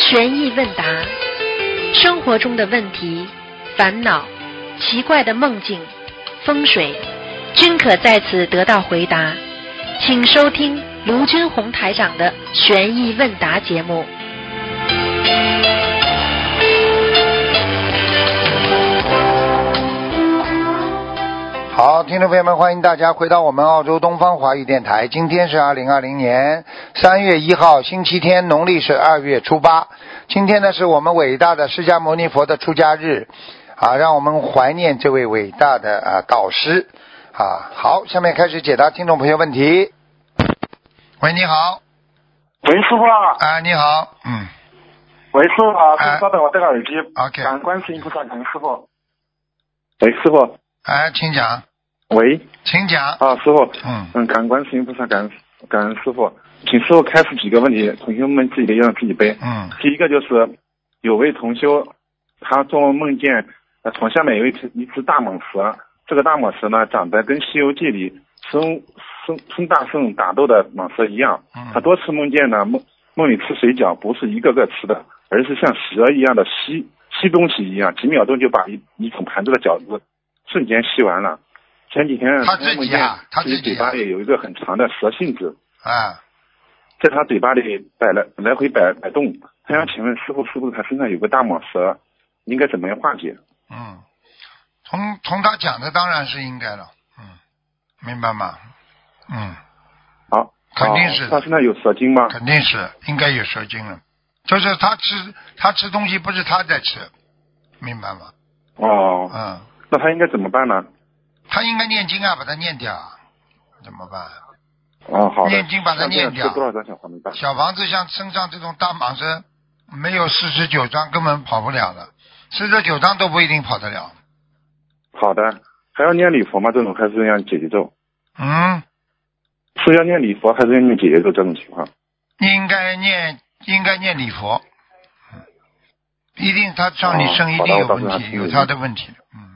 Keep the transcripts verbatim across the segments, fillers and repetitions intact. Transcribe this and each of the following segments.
悬疑问答，生活中的问题、烦恼、奇怪的梦境、风水，均可在此得到回答。请收听卢军红台长的悬疑问答节目。 好，听众朋友们，欢迎大家回到我们澳洲东方华语电台。今天是二零二零年三月一号，星期天，农历是二月初八。今天呢是我们伟大的释迦牟尼佛的出家日啊，让我们怀念这位伟大的啊导师啊。好，下面开始解答听众朋友问题。喂，你好。 喂，师傅啊。 啊，你好，嗯。 喂，师傅啊，请稍等，我戴个耳机。 OK。 感恩观世音菩萨，感恩师傅。喂，师傅。 哎，请讲。 喂， 请讲。 啊，师傅， 嗯嗯，感恩观世音菩萨，感恩感恩师傅，请师傅开始几个问题，同学们自己的要自己背。 嗯。 第一个就是有位同修，他做梦梦见呃床下面有一只一只大蟒蛇，这个大蟒蛇呢长得跟《西游记》里孙孙孙大圣打斗的蟒蛇一样。 嗯。 他多次梦见呢梦梦里吃水饺，不是一个个吃的，而是像蛇一样的吸吸东西一样，几秒钟就把一一整盘子的饺子瞬间吸完了。前几天他自己啊，他自己嘴巴里有一个很长的蛇信子啊， 在他嘴巴里摆来来回摆摆动。他想请问师傅，是不是他身上有个大蟒蛇，应该怎么样化解？ 嗯，从从他讲的当然是应该了，嗯，明白吗？嗯， 好， 肯定是。 他身上有蛇精吗？ 肯定是，应该有蛇精了。就是他吃他吃东西不是他在吃，明白吗？ 哦， 嗯， 那他应该怎么办呢？ 他应该念经啊，把它念掉，怎么办？ 哦，好的。 念经把它念掉。 多少张小房子？ 小房子像身上这种大蟒蛇，没有四十九张根本跑不了的，四十九张都不一定跑得了。 好的，还要念礼佛吗？这种还是要解结咒？ 嗯， 是要念礼佛还是要念解结咒？这种情况应该念，应该念礼佛。一定他上你身一定有问题，有他的问题。嗯。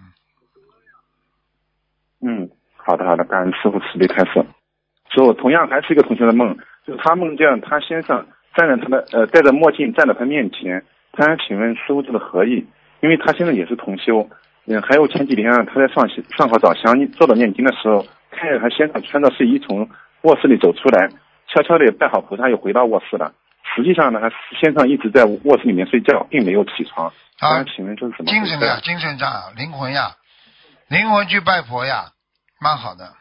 嗯，好的好的，感恩师傅慈悲开示。师傅同样还是一个同学的梦，就是他梦见他先生站在他的呃戴着墨镜站在他面前，他想请问师傅这个何意？因为他现在也是同修，嗯，还有前几天他在上上好早香做到念经的时候，看见他先生穿着睡衣从卧室里走出来，悄悄的拜好菩萨又回到卧室了。实际上呢，他先生一直在卧室里面睡觉，并没有起床。 啊， 请问这是什么？ 精神呀，精神上，灵魂呀。灵魂去拜佛呀，蛮好的。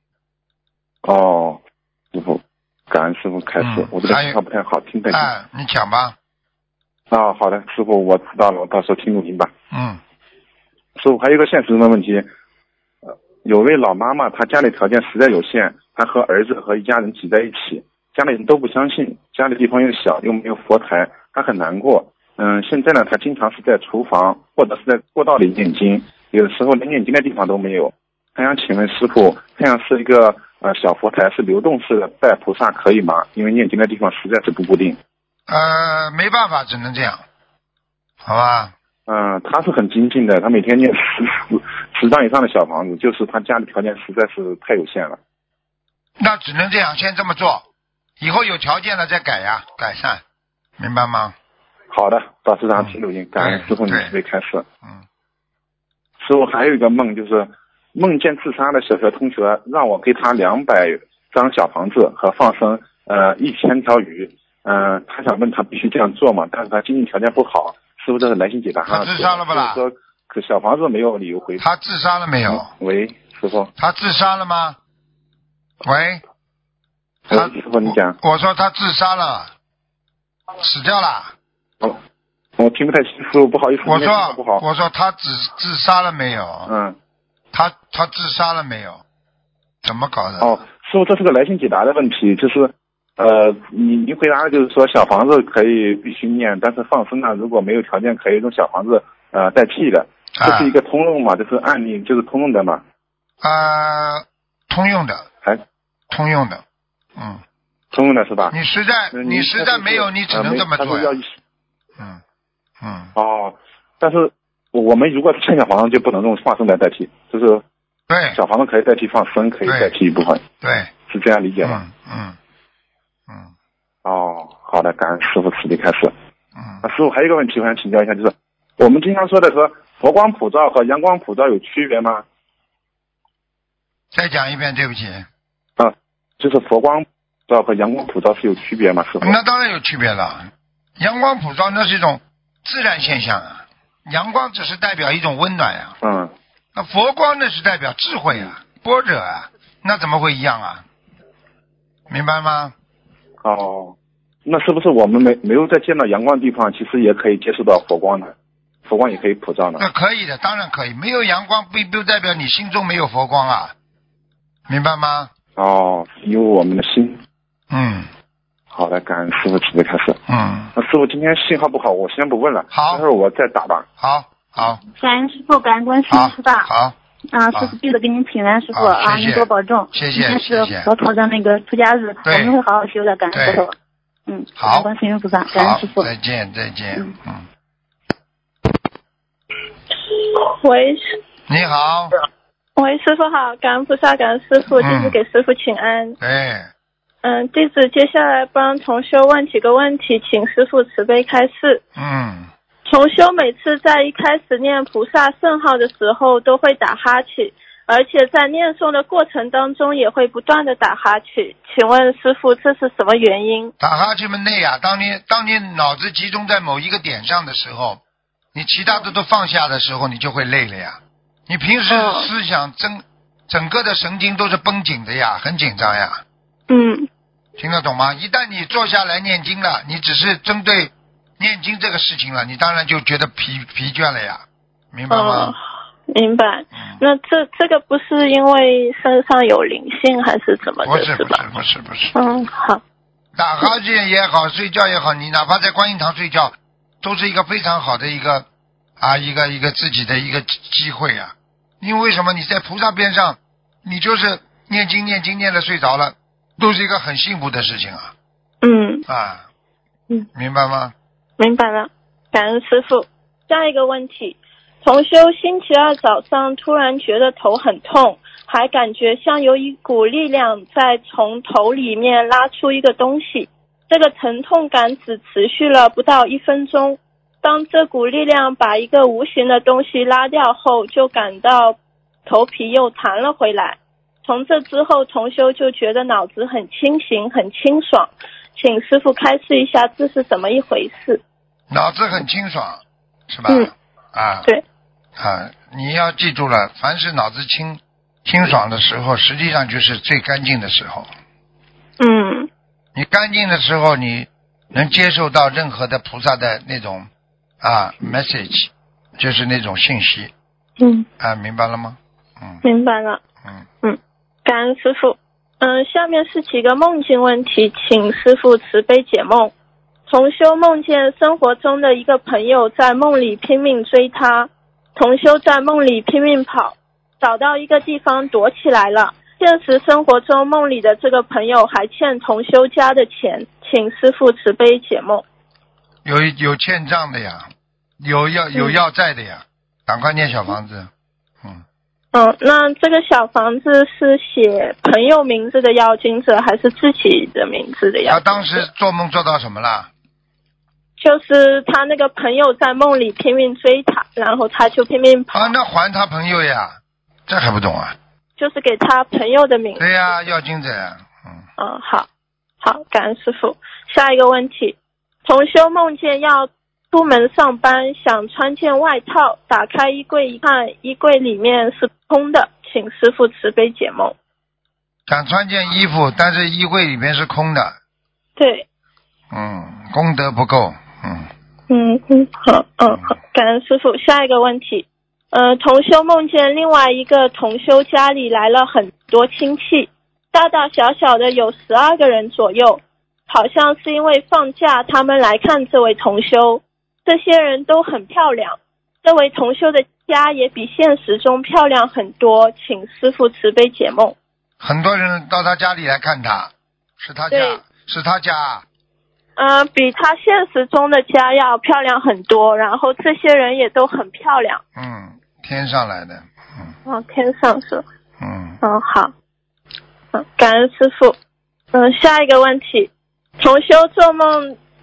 哦，师傅，感恩师傅开示，嗯、我这个信号不太好，听不见。 哎，你讲吧。 啊，好的，师傅，我知道了，我到时候听录音吧。 嗯。 师傅，还有一个现实中的问题，呃，有位老妈妈，她家里条件实在有限，她和儿子和一家人挤在一起，家里人都不相信，家里地方又小，又没有佛台，她很难过。嗯，现在呢，她经常是在厨房或者是在过道里念经。有的时候连念经的地方都没有，他想请问师傅，这样是一个呃小佛台是流动式的拜菩萨可以吗？因为念经的地方实在是不固定。 呃，没办法，只能这样，好吧？ 嗯，他是很精进的，他每天念十十十张以上的小房子，就是他家里条件实在是太有限了。 那只能这样，先这么做，以后有条件了再改呀，改善，明白吗？ 好的，到时让听录音，感恩师傅你慈悲开示。 嗯。 师傅还有一个梦，就是梦见自杀的小学同学让我给他两百张小房子和放生呃一千条鱼，嗯、呃，他想问他必须这样做嘛，但是他经济条件不好，师傅这是来信解答他自杀了不啦？ 说可小房子没有理由回。 他自杀了没有？ 嗯、喂，师傅。 他自杀了吗？喂。 他师傅你讲。 我说他自杀了，死掉了。 哦。我听不太清楚，不好意思。 我说不好， 我说他自自杀了没有？ 嗯， 他他自杀了没有？怎么搞的？ 哦，师傅，这是个来信解答的问题，就是呃，你你回答的就是说小房子可以必须念，但是放生呢，如果没有条件可以用小房子呃代替的，这是一个通用嘛？这是案例，就是通用的嘛？ 呃，通用的， 还通用的，嗯， 通用的是吧？ 你实在你, 你实在没有，你只能这么做呀。嗯。嗯哦，但是我们如果是欠小房子就不能用放生来代替，就是对小房子可以代替放生，可以代替一部分， 对， 是这样理解吗？ 嗯嗯嗯。 哦，好的，感恩师父慈悲开示。 嗯。 啊，师傅还有一个问题我想请教一下，就是我们经常说的和佛光普照和阳光普照有区别吗？ 再讲一遍，对不起。 啊，就是佛光普照和阳光普照是有区别吗？师傅？ 那当然有区别了。阳光普照那是一种自然现象啊，阳光只是代表一种温暖呀、啊。 嗯。 那佛光那是代表智慧啊，般若啊，那怎么会一样啊？明白吗？ 哦，那是不是我们没没有在见到阳光的地方，其实也可以接触到佛光呢？佛光也可以普照呢？ 那可以的，当然可以。没有阳光并不代表你心中没有佛光啊，明白吗？ 哦，因为我们的心。 嗯。 好的，感恩师傅慈悲开示。 嗯。 那师傅今天信号不好，我先不问了。 好。 待会儿我再打吧。 好，好。 感恩师傅，感恩观世音菩萨。 好。 啊，师傅记得给您请安，师傅啊，您多保重。 谢谢。 今天是佛陀的那个出家日，我们会好好修的，感恩佛陀。嗯，感恩观世音菩萨，感恩师傅。 再见，再见。嗯。嗯喂。 你好。 喂，师傅好，感恩菩萨，感恩师傅，弟子给师傅请安。 对。 嗯，弟子接下来帮同修问几个问题，请师傅慈悲开示。 嗯。 同修每次在一开始念菩萨圣号的时候都会打哈欠，而且在念诵的过程当中也会不断的打哈欠，请问师父这是什么原因？ 打哈欠们累啊，当你当你脑子集中在某一个点上的时候，你其他的都放下的时候，你就会累了呀。你平时思想整整个的神经都是绷紧的呀，很紧张呀。 嗯。 听得懂吗？一旦你坐下来念经了，你只是针对念经这个事情了，你当然就觉得疲疲倦了呀，明白吗？ 哦、明白。嗯、那这这个不是因为身上有灵性还是怎么的？ 不是不是不是不是。 嗯，好。 打哈欠也好，睡觉也好，你哪怕在观音堂睡觉，都是一个非常好的一个啊一个一个自己的一个机会啊。因为为什么你在菩萨边上，你就是念经念经念了睡着了，都是一个很幸福的事情啊。 嗯。 啊。 嗯。 明白吗？ 明白了，感恩师父。下一个问题，同修星期二早上突然觉得头很痛，还感觉像有一股力量在从头里面拉出一个东西，这个疼痛感只持续了不到一分钟。当这股力量把一个无形的东西拉掉后，就感到头皮又弹了回来。从这之后，同修就觉得脑子很清醒很清爽，请师父开示一下这是怎么一回事。 脑子很清爽是吧？ 嗯。 啊。 对。 啊，你要记住了，凡是脑子清清爽的时候，实际上就是最干净的时候。 嗯。 你干净的时候，你能接受到任何的菩萨的那种啊 message， 就是那种信息。 嗯。 啊，明白了吗？嗯。 明白了。 嗯。 嗯，感恩师父。嗯，下面是几个梦境问题，请师父慈悲解梦。同修梦见生活中的一个朋友在梦里拼命追他，同修在梦里拼命跑，找到一个地方躲起来了。现实生活中梦里的这个朋友还欠同修家的钱，请师父慈悲解梦。 有有欠账的呀，有要有要债的呀，赶快念小房子。嗯。 嗯，那这个小房子是写朋友名字的要经者，还是自己的名字的要经者？ 他当时做梦做到什么了？ 就是他那个朋友在梦里拼命追他，然后他就拼命跑。 啊，那还他朋友呀，这还不懂啊？ 就是给他朋友的名字。 对呀，要经者呀。嗯。 嗯，好，好，感恩师父。下一个问题，同修梦见要出门上班，想穿件外套，打开衣柜一看，衣柜里面是空的，请师父慈悲解梦。 想穿件衣服，但是衣柜里面是空的。 对。 嗯，功德不够。嗯。 嗯嗯，好，嗯好，感恩师父。下一个问题，呃，同修梦见另外一个同修家里来了很多亲戚，大大小小的有十二个人左右，好像是因为放假他们来看这位同修。这些人都很漂亮，这位同修的家也比现实中漂亮很多，请师父慈悲解梦。 很多人到他家里来看他，是他家，是他家。 呃，比他现实中的家要漂亮很多，然后这些人也都很漂亮。 嗯，天上来的。嗯。 哦，天上是。 嗯。 嗯，好。嗯，感恩师父。嗯，下一个问题，同修做梦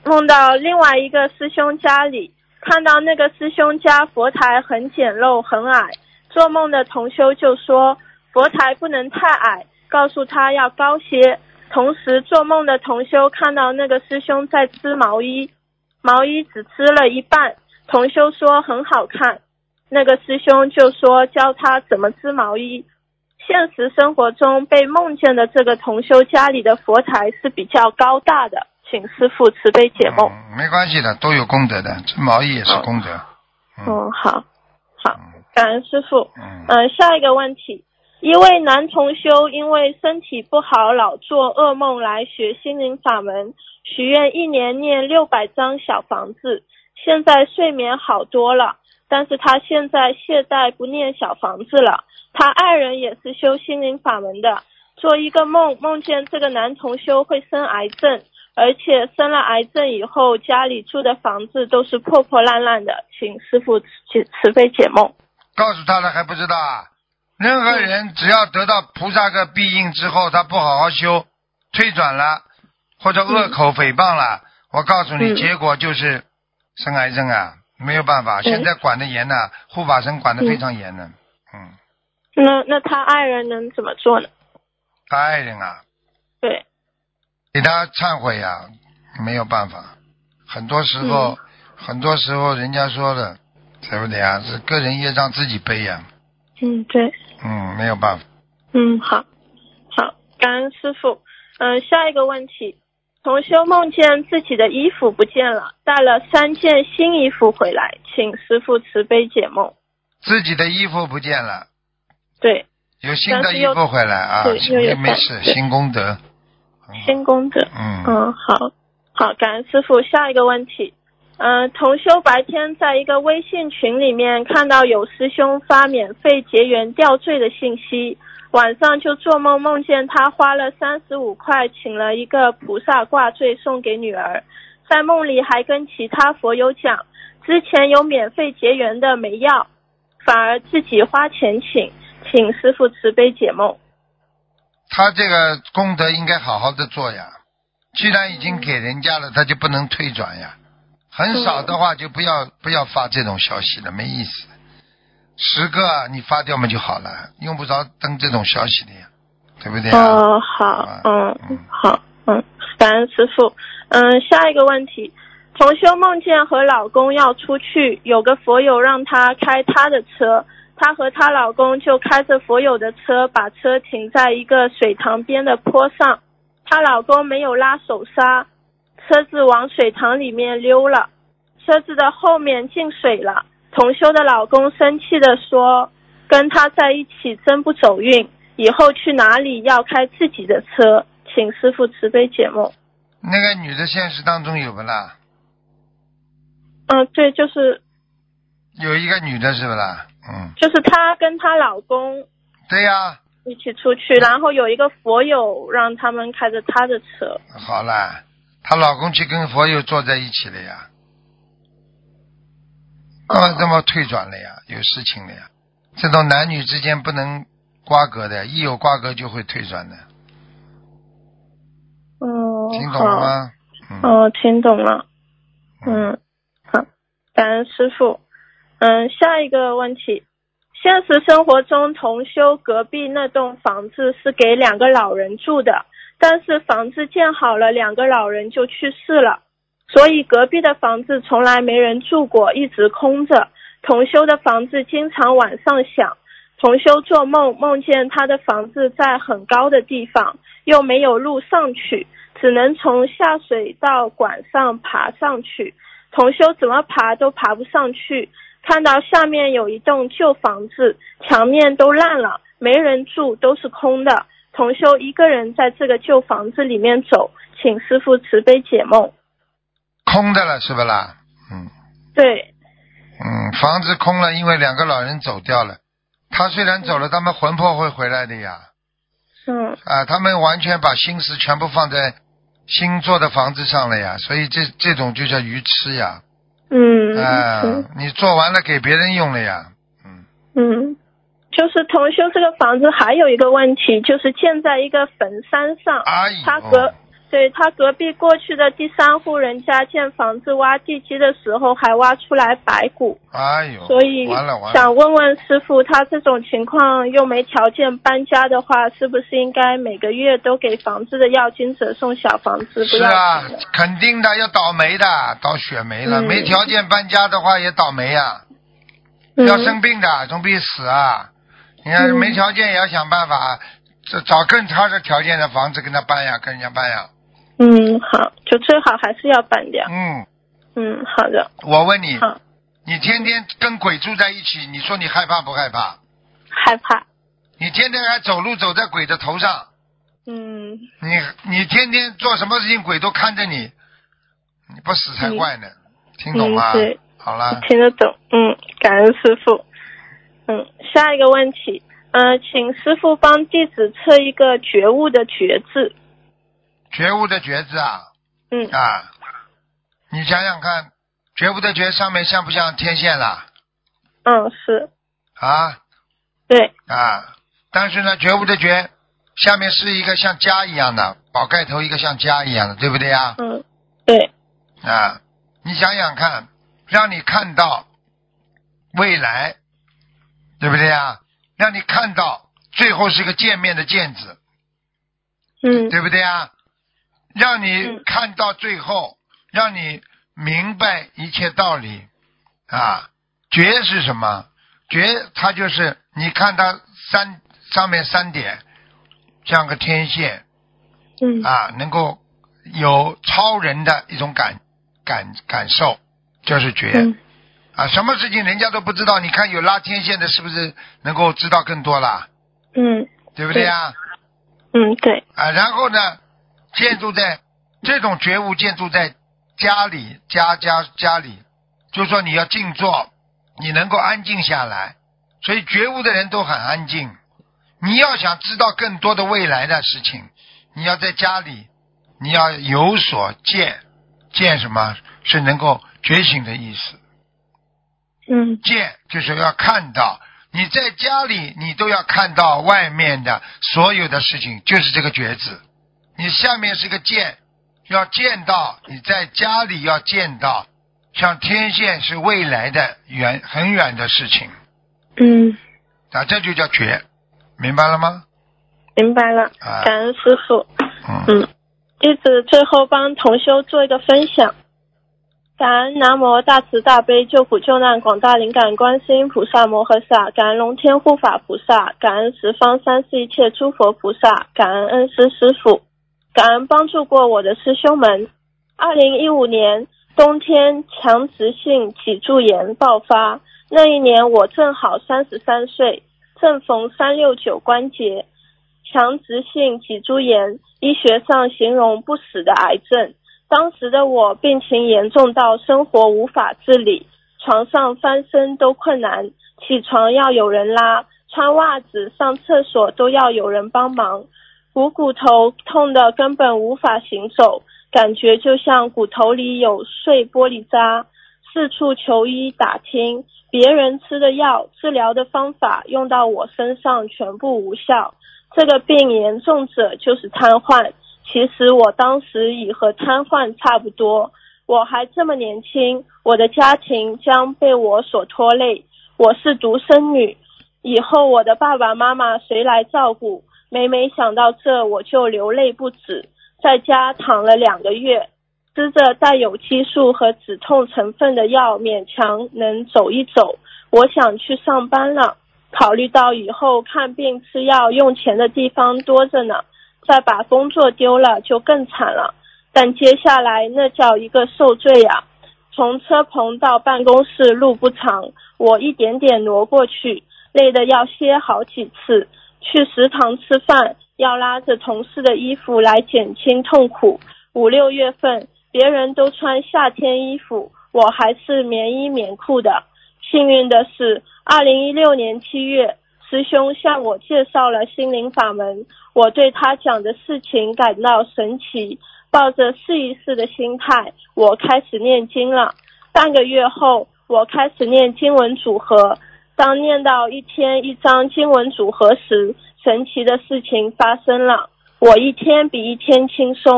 梦到另外一个师兄家里，看到那个师兄家佛台很简陋很矮，做梦的同修就说佛台不能太矮，告诉他要高些。同时做梦的同修看到那个师兄在织毛衣，毛衣只织了一半，同修说很好看，那个师兄就说教他怎么织毛衣。现实生活中被梦见的这个同修家里的佛台是比较高大的，请师父慈悲解梦。 嗯、没关系的，都有功德的，织毛衣也是功德。 嗯，嗯好好，感恩师父。 嗯、 呃，下一个问题，一位男同修因为身体不好老做噩梦来学心灵法门，许愿一年念六百张小房子，现在睡眠好多了，但是他现在懈怠不念小房子了。他爱人也是修心灵法门的，做一个梦，梦见这个男同修会生癌症，而且生了癌症以后家里住的房子都是破破烂烂的，请师父慈悲解梦。 告诉他了还不知道啊？任何人只要得到菩萨个庇应之后，他不好好修，退转了或者恶口诽谤了、嗯、我告诉你、嗯、结果就是生癌症啊，没有办法、嗯、现在管得严呢、啊，护法神管得非常严呢。嗯， 那那他爱人能怎么做呢？ 他爱人啊， 对， 给他忏悔呀、啊，没有办法，很多时候、嗯、很多时候人家说的对不对啊？是个人业障自己背呀、啊。 嗯，对。 嗯，没有办法。 嗯，好，好，感恩师父。嗯、呃，下一个问题，同修梦见自己的衣服不见了，带了三件新衣服回来，请师父慈悲解梦。 自己的衣服不见了。 对。 有新的衣服回来啊，没没事，新功德。 新功德。 嗯。 嗯，好，好，感恩师父。下一个问题。嗯、呃，同修白天在一个微信群里面看到有师兄发免费结缘吊坠的信息，晚上就做梦梦见他花了三十五块请了一个菩萨挂坠送给女儿，在梦里还跟其他佛友讲，之前有免费结缘的没要，反而自己花钱请，请师父慈悲解梦。 他这个功德应该好好的做呀，既然已经给人家了，他就不能退转呀。很少的话就不要不要发这种消息了，没意思。十个你发掉嘛就好了，用不着登这种消息的呀，对不对啊？ 哦，好，嗯，嗯好，嗯，感恩师父。嗯，下一个问题，同修梦见和老公要出去，有个佛友让她开他的车，她和她老公就开着佛友的车，把车停在一个水塘边的坡上，她老公没有拉手刹，车子往水塘里面溜了，车子的后面进水了。同修的老公生气地说，跟他在一起真不走运，以后去哪里要开自己的车，请师父慈悲解梦。 那个女的现实当中有不啦？ 嗯，对，就是有一个女的是不啦？嗯， 就是她跟她老公对呀、啊、 一起出去，然后有一个佛友让他们开着他的车。 好啦，她老公去跟佛友坐在一起了呀，那么这么退转了呀，有事情了呀。这种男女之间不能瓜葛的，一有瓜葛就会退转的。 哦， 听懂了吗？ 嗯、哦，听懂了。嗯，好，感恩师父。嗯，下一个问题，现实生活中同修隔壁那栋房子是给两个老人住的，但是房子建好了，两个老人就去世了，所以隔壁的房子从来没人住过，一直空着。同修的房子经常晚上响，同修做梦梦见他的房子在很高的地方，又没有路上去，只能从下水道管上爬上去。同修怎么爬都爬不上去，看到下面有一栋旧房子，墙面都烂了，没人住，都是空的。同修一个人在这个旧房子里面走，请师父慈悲解梦。 空的了是不啦？嗯， 对。 嗯，房子空了，因为两个老人走掉了。他虽然走了，他们魂魄会回来的呀。 嗯。 啊，他们完全把心思全部放在新做的房子上了呀，所以这这种就叫愚痴呀。 嗯。 啊，你做完了给别人用了呀。嗯。 嗯，就是同修这个房子还有一个问题，就是建在一个坟山上。 哎呦。 他隔。 所以他隔壁过去的第三户人家建房子挖地基的时候还挖出来白骨。 哎呦， 所以想问问师父，他这种情况又没条件搬家的话，是不是应该每个月都给房子的要经者送小房子？不要是啊，肯定的，要倒霉的，倒血霉了、嗯、没条件搬家的话也倒霉呀、啊嗯、要生病的总比死啊。你看没条件也要想办法、嗯、找更差的条件的房子跟他搬呀，跟人家搬呀。 嗯，好，就最好还是要搬掉。 嗯嗯，好的。 我问你， 好， 你天天跟鬼住在一起，你说你害怕不害怕？ 害怕。 你天天还走路走在鬼的头上。 嗯。 你你天天做什么事情鬼都看着你，你不死才怪呢。嗯、听懂吗？ 嗯，对。 好了。 听得懂。嗯，感恩师父。嗯，下一个问题，呃，请师父帮弟子测一个觉悟的觉字。 觉悟的觉字啊？ 嗯。 啊，你想想看，觉悟的觉上面像不像天线啦？ 嗯，是。 啊？ 对。 啊，但是呢，觉悟的觉下面是一个像家一样的宝盖头，一个像家一样的，对不对啊？ 嗯，对。 啊，你想想看，让你看到未来，对不对啊？让你看到最后是个见面的见字， 嗯， 对不对啊？让你看到最后，嗯、让你明白一切道理啊。觉是什么？觉它就是你看它三上面三点像个天线， 嗯啊，能够有超人的一种感感感受，就是觉、嗯、啊，什么事情人家都不知道，你看有拉天线的，是不是能够知道更多了？ 嗯， 对不对啊？ 嗯，对。 啊，然后呢，建筑在这种觉悟，建筑在家里，家家家里，就是说你要静坐，你能够安静下来，所以觉悟的人都很安静。你要想知道更多的未来的事情，你要在家里，你要有所见，见什么？是能够觉醒的意思。 嗯， 见就是要看到，你在家里你都要看到外面的所有的事情，就是这个觉字。你下面是个见，要见到，你在家里要见到，像天线是未来的远很远的事情。 嗯， 啊，这就叫觉，明白了吗？ 明白了， 啊、 感恩师父。 嗯， 嗯，弟子最后帮同修做一个分享。感恩南无大慈大悲救苦救难广大灵感观世音菩萨摩诃萨，感恩龙天护法菩萨，感恩十方三世一切诸佛菩萨，感恩恩师师父，感恩帮助过我的师兄们。二零一五年冬天强直性脊柱炎爆发，那一年我正好三十三岁，正逢三六九关节。强直性脊柱炎医学上形容不死的癌症，当时的我病情严重到生活无法自理，床上翻身都困难，起床要有人拉，穿袜子上厕所都要有人帮忙，股骨头痛得根本无法行走，感觉就像骨头里有碎玻璃渣，四处求医打听，别人吃的药治疗的方法用到我身上全部无效，这个病严重者就是瘫痪。其实我当时已和瘫痪差不多，我还这么年轻，我的家庭将被我所拖累，我是独生女，以后我的爸爸妈妈谁来照顾？每每想到这我就流泪不止，在家躺了两个月，吃着带有激素和止痛成分的药，勉强能走一走。我想去上班了，考虑到以后看病吃药用钱的地方多着呢，再把工作丢了就更惨了，但接下来那叫一个受罪啊！从车棚到办公室路不长，我一点点挪过去，累得要歇好几次。去食堂吃饭要拉着同事的衣服来减轻痛苦。五六月份别人都穿夏天衣服，我还是棉衣棉裤的。幸运的是二零一六年七月，师兄向我介绍了心灵法门，我对他讲的事情感到神奇，抱着试一试的心态，我开始念经了。半个月后，我开始念经文组合，当念到一天一张经文组合时，神奇的事情发生了，我一天比一天轻松，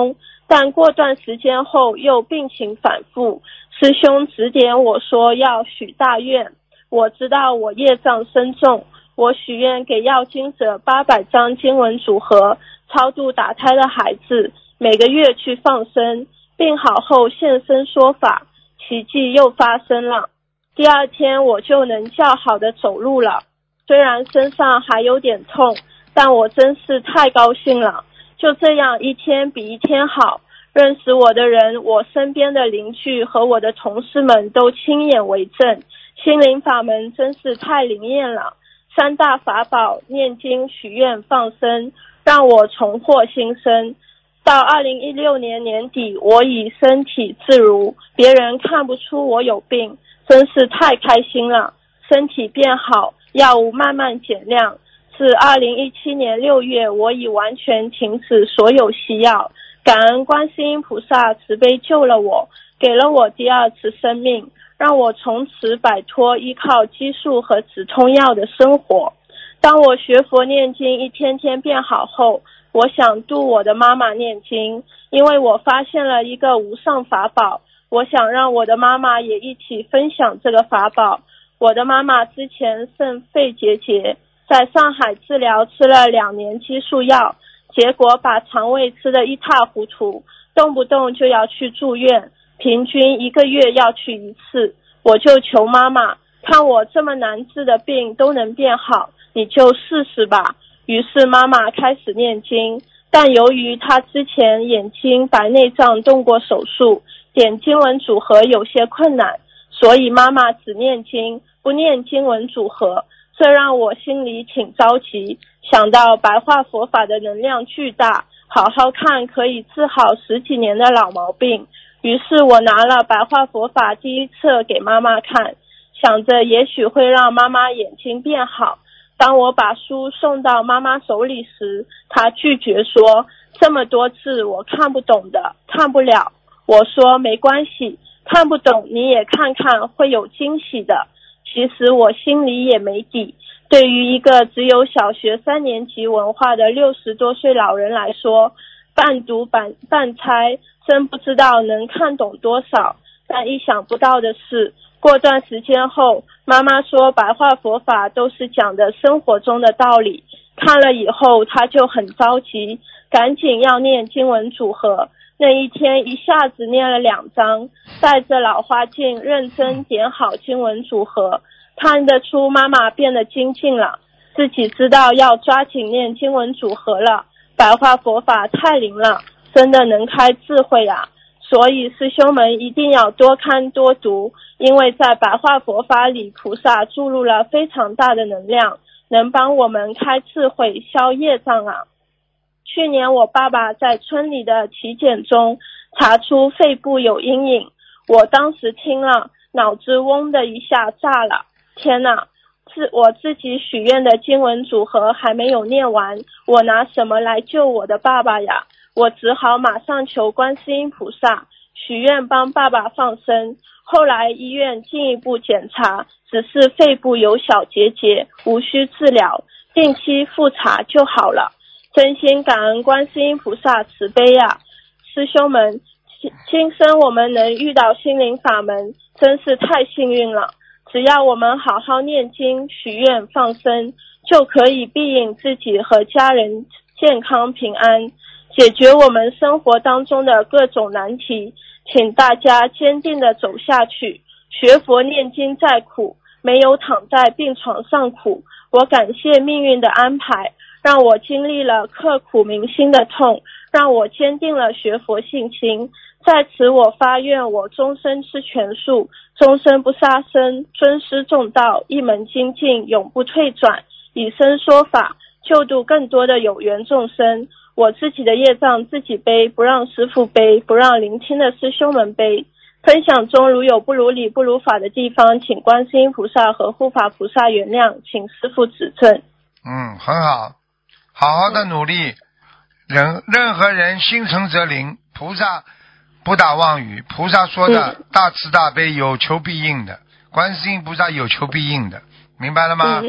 但过段时间后又病情反复。师兄指点我说要许大愿，我知道我业障深重，我许愿给要经者八百张经文组合，超度打胎的孩子，每个月去放生，病好后现身说法，奇迹又发生了。第二天我就能较好的走路了，虽然身上还有点痛，但我真是太高兴了。就这样一天比一天好，认识我的人，我身边的邻居和我的同事们都亲眼为证，心灵法门真是太灵验了。三大法宝念经许愿放生，让我重获新生。到二零一六年年底，我已身体自如，别人看不出我有病，真是太开心了。身体变好，药物慢慢减量。自二零一七年六月，我已完全停止所有西药，感恩观世音菩萨慈悲救了我，给了我第二次生命，让我从此摆脱依靠激素和止痛药的生活。当我学佛念经一天天变好后，我想度我的妈妈念经，因为我发现了一个无上法宝，我想让我的妈妈也一起分享这个法宝。我的妈妈之前肾肺结节，在上海治疗吃了两年激素药，结果把肠胃吃得一塌糊涂，动不动就要去住院，平均一个月要去一次。我就求妈妈，看我这么难治的病都能变好，你就试试吧。于是妈妈开始念经，但由于她之前眼睛白内障动过手术，点经文组合有些困难，所以妈妈只念经不念经文组合，这让我心里挺着急，想到白话佛法的能量巨大，好好看可以治好十几年的老毛病。于是我拿了白话佛法第一册给妈妈看，想着也许会让妈妈眼睛变好。当我把书送到妈妈手里时，她拒绝说，这么多字我看不懂的，看不了。我说没关系，看不懂你也看看，会有惊喜的。其实我心里也没底，对于一个只有小学三年级文化的六十多岁老人来说，半读半半猜，真不知道能看懂多少。但意想不到的是，过段时间后，妈妈说白话佛法都是讲的生活中的道理，看了以后她就很着急，赶紧要念经文组合。那一天一下子念了两章，带着老花镜认真点好经文组合，看得出妈妈变得精进了，自己知道要抓紧念经文组合了。白话佛法太灵了，真的能开智慧啊！所以师兄们一定要多看多读，因为在白话佛法里，菩萨注入了非常大的能量，能帮我们开智慧消业障啊。去年我爸爸在村里的体检中查出肺部有阴影，我当时听了脑子嗡的一下炸了，天哪，自我自己许愿的经文组合还没有念完，我拿什么来救我的爸爸呀？我只好马上求观世音菩萨许愿帮爸爸放生。后来医院进一步检查，只是肺部有小结节，无需治疗，定期复查就好了。真心感恩观世音菩萨慈悲啊！师兄们，今生我们能遇到心灵法门，真是太幸运了。只要我们好好念经、许愿、放生，就可以庇应自己和家人健康平安，解决我们生活当中的各种难题。请大家坚定地走下去，学佛念经再苦，没有躺在病床上苦。我感谢命运的安排，让我经历了刻骨铭心的痛，让我坚定了学佛信心。在此我发愿，我终身吃全素，终身不杀生，尊师重道，一门精进，永不退转，以身说法，救度更多的有缘众生。我自己的业障自己背，不让师父背，不让聆听的师兄们背。分享中如有不如理不如法的地方，请观世音菩萨和护法菩萨原谅，请师父指正。 嗯，很好，好好的努力。人任何人心诚则灵，菩萨不打妄语，菩萨说的、嗯、大慈大悲，有求必应的，观世音菩萨有求必应的，明白了吗？ 嗯，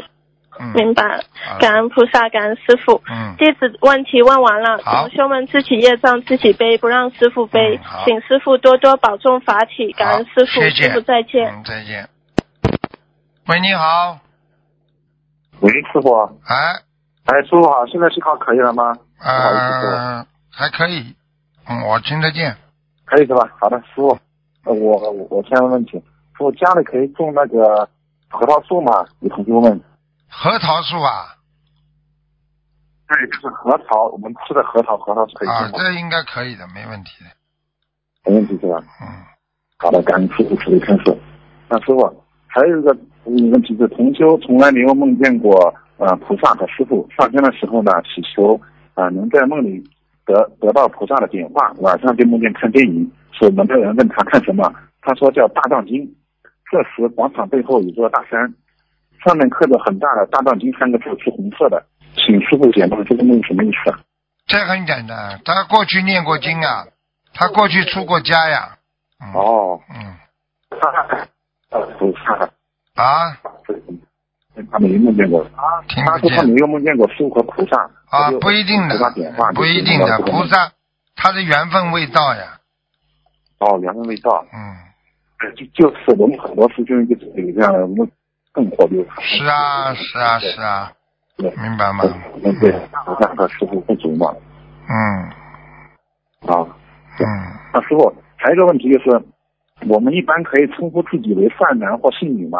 嗯， 明白了。感恩菩萨，感恩师父。 嗯， 弟子问题问完了，同修们自己业障自己背，不让师父背， 嗯、 请师父多多保重法体。感恩师父， 谢谢师父再见。 嗯，再见。喂，你好。 喂，师傅。 哎。 哎，师傅好，现在信号可以了吗？ 呃，不好意思，还可以，嗯，我听得见。 可以是吧？好的，师傅，呃、我我我先问问题，师傅家里可以种那个核桃树吗？有同学问。 核桃树啊？ 对，就是核桃，我们吃的核桃，核桃是可以种啊，这应该可以的，没问题的。 没问题是吧？ 嗯。 好的，感恩师傅慈悲开示。那师傅还有一个问题是，同修从来没有梦见过呃菩萨和师傅，上天的时候呢，祈求啊、呃、能在梦里得得到菩萨的点化，晚上就梦见看电影，守门的人问他看什么，他说叫大藏经。这时广场背后有座大山，上面刻着很大的大藏经三个字，是红色的，请师傅解梦，这个梦什么意思啊？ 这很简单，他过去念过经啊，他过去出过家呀。嗯、 哦， 嗯， 呃，菩萨啊， 他没梦见过， 听他说他没有梦见过师傅和菩萨啊，不一定的，不一定的，菩萨他的缘分未到呀。 哦，缘分未到。 嗯， 就就是我们很多事情就是有这样的，我们更活跃。 是啊，是啊，是啊，明白吗？ 嗯，对，菩萨和师傅不足嘛。 嗯。 啊， 嗯。 那师傅还有一个问题就是，我们一般可以称呼自己为善男或信女吗？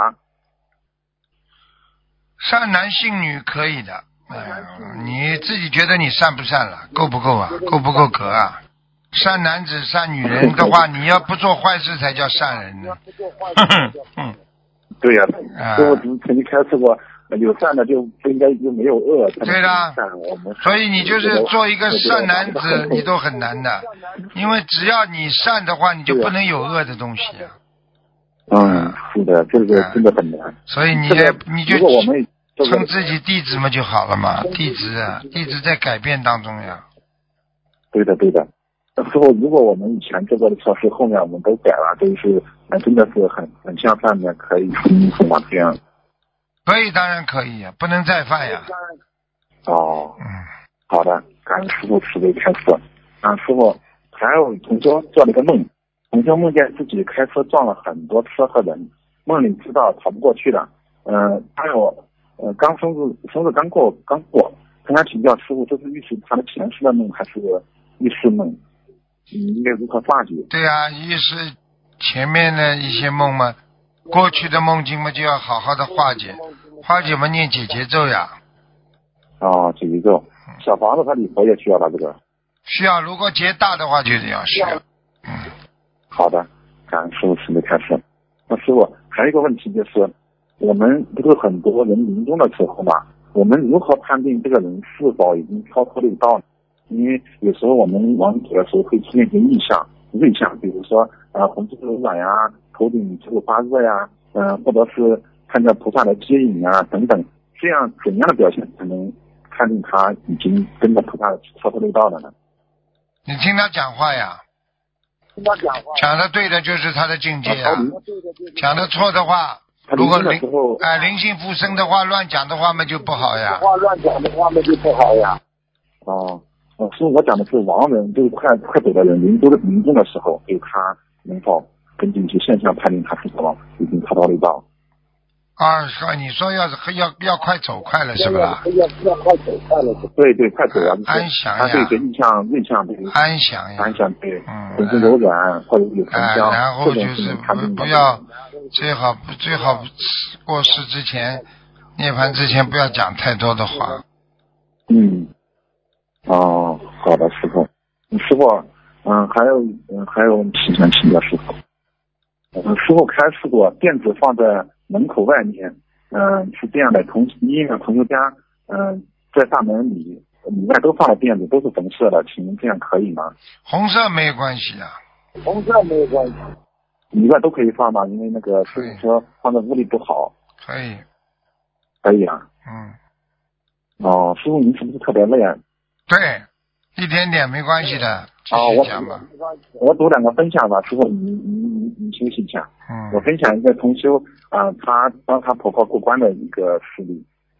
善男信女可以的，哎、呃，你自己觉得你善不善了，够不够啊？够不够格啊？善男子善女人的话，你要不做坏事才叫善人呢。嗯， 对呀、啊，师傅曾经开示过，有善的就不应该就没有恶。 对的，所以你就是做一个善男子，你都很难的，因为只要你善的话，你就不能有恶的东西啊。 嗯，是的，这个真的很难。 所以你你就称自己弟子嘛就好了嘛，弟子啊，弟子在改变当中呀。 对的，对的。师傅，如果我们以前做过的错事，后面我们都改了，就是那真的是很很向善的，可以很往这样。 可以，当然可以呀，不能再犯呀。 哦， 嗯， 好的，感恩师傅慈悲开示。啊，师傅，还有同修做了一个梦，同修梦见自己开车撞了很多车和人，梦里知道逃不过去的。嗯、呃，还有呃，刚生日生日刚过刚过，跟他请教师傅，这是预示他的前世的梦还是预示梦？你应该如何化解？ 对啊，预示前面的一些梦嘛，过去的梦境嘛，就要好好的化解，化解嘛念解结咒呀。 哦，解结咒。小房子它礼佛也需要吧？这个需要，如果结大的话就得要需要。嗯， 好的，感恩师傅慈悲开示。那师傅还有一个问题就是，我们不是很多人临终的时候嘛，我们如何判定这个人是否已经超脱六道呢？因为有时候我们往走的时候会出现一些异象、瑞象，比如说呃红肌柔软呀、头顶肌肉发热呀，嗯、呃，或者是看见菩萨的接引啊等等，这样怎样的表现才能判定他已经跟着菩萨超脱六道了呢？ 你听他讲话呀， 听他讲话， 讲的对的就是他的境界啊，讲的错的话，如果灵哎灵性附身的话，乱讲的话嘛就不好呀。 话乱讲的话嘛就不好呀。哦。呃，所以我讲的是亡人，就是快快走的人，临终的临终的时候，对他能否根据一些现象判定他是否已经超脱六道？ 啊，你说要是要要快走快了是吧？ 要要快走快了，对对，快走了。 安详呀。 他对印象印象对。 安详呀。 安详对。 嗯。 本身柔软或者有沉香。 啊，然后就是不不要，最好最好过世之前，涅槃之前不要讲太多的话。 嗯。哦，好的，师傅。师傅，嗯，还有，嗯，还有问题想请教师傅。嗯，师傅开示过，垫子放在门口外面，嗯，是这样的，同医院朋友家，嗯，在大门里里外都放了垫子，都是红色的，请问这样可以吗？ 红色没有关系啊。 红色没有关系。里外都可以放吗？因为那个师傅说放在屋里不好。 可以。 可以啊。 嗯。 哦，师傅您是不是特别累啊？ 对，一点点没关系的，继续讲吧。 我我读两个分享吧，师傅，你你你你休息一下。 嗯。 我分享一个同修啊、呃，她帮她婆婆过关的一个事例。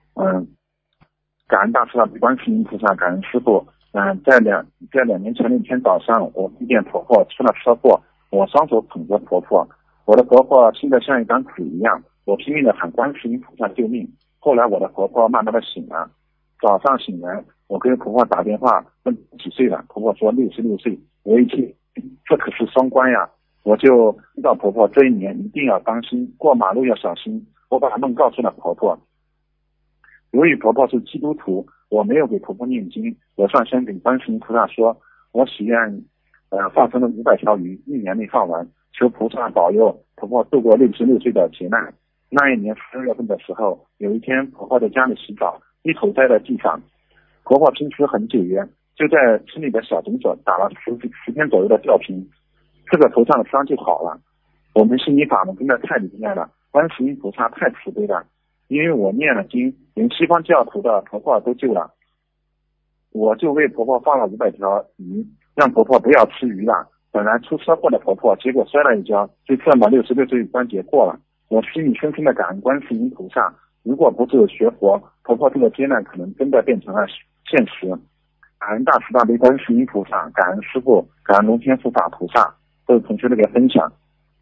嗯，感恩大慈大悲观世音菩萨，感恩师父。嗯，在两在两年前那天早上，我遇见婆婆出了车祸，我双手捧着婆婆，我的婆婆轻得像一张纸一样，我拼命的喊观世音菩萨救命。后来我的婆婆慢慢的醒了，早上醒来，我跟婆婆打电话问几岁了，婆婆说六十六岁。我一听，这可是双关呀，我就知道婆婆这一年一定要当心，过马路要小心。我把梦告诉了婆婆。由于婆婆是基督徒，我没有给婆婆念经，我上香给观世音菩萨说，我许愿呃放生了五百条鱼，一年内放完，求菩萨保佑婆婆度过六十六岁的劫难。那一年十月份的时候，有一天婆婆在家里洗澡，一头栽在地上。婆婆平时很节约，就在村里的小诊所打了十十天左右的吊瓶，这个头上的伤就好了。我们心理法门真的太厉害了，观世音菩萨太慈悲了，因为我念了经，连西方教徒的婆婆都救了。我就为婆婆放了五百条鱼，让婆婆不要吃鱼了。本来出车祸的婆婆，结果摔了一跤，就这么六十六岁关节过了。我心里深深的感恩观世音菩萨，如果不是学佛，婆婆这个劫难可能真的变成了现实。感恩大慈大悲观世音菩萨，感恩师父，感恩龙天护法菩萨，都是同学这个分享。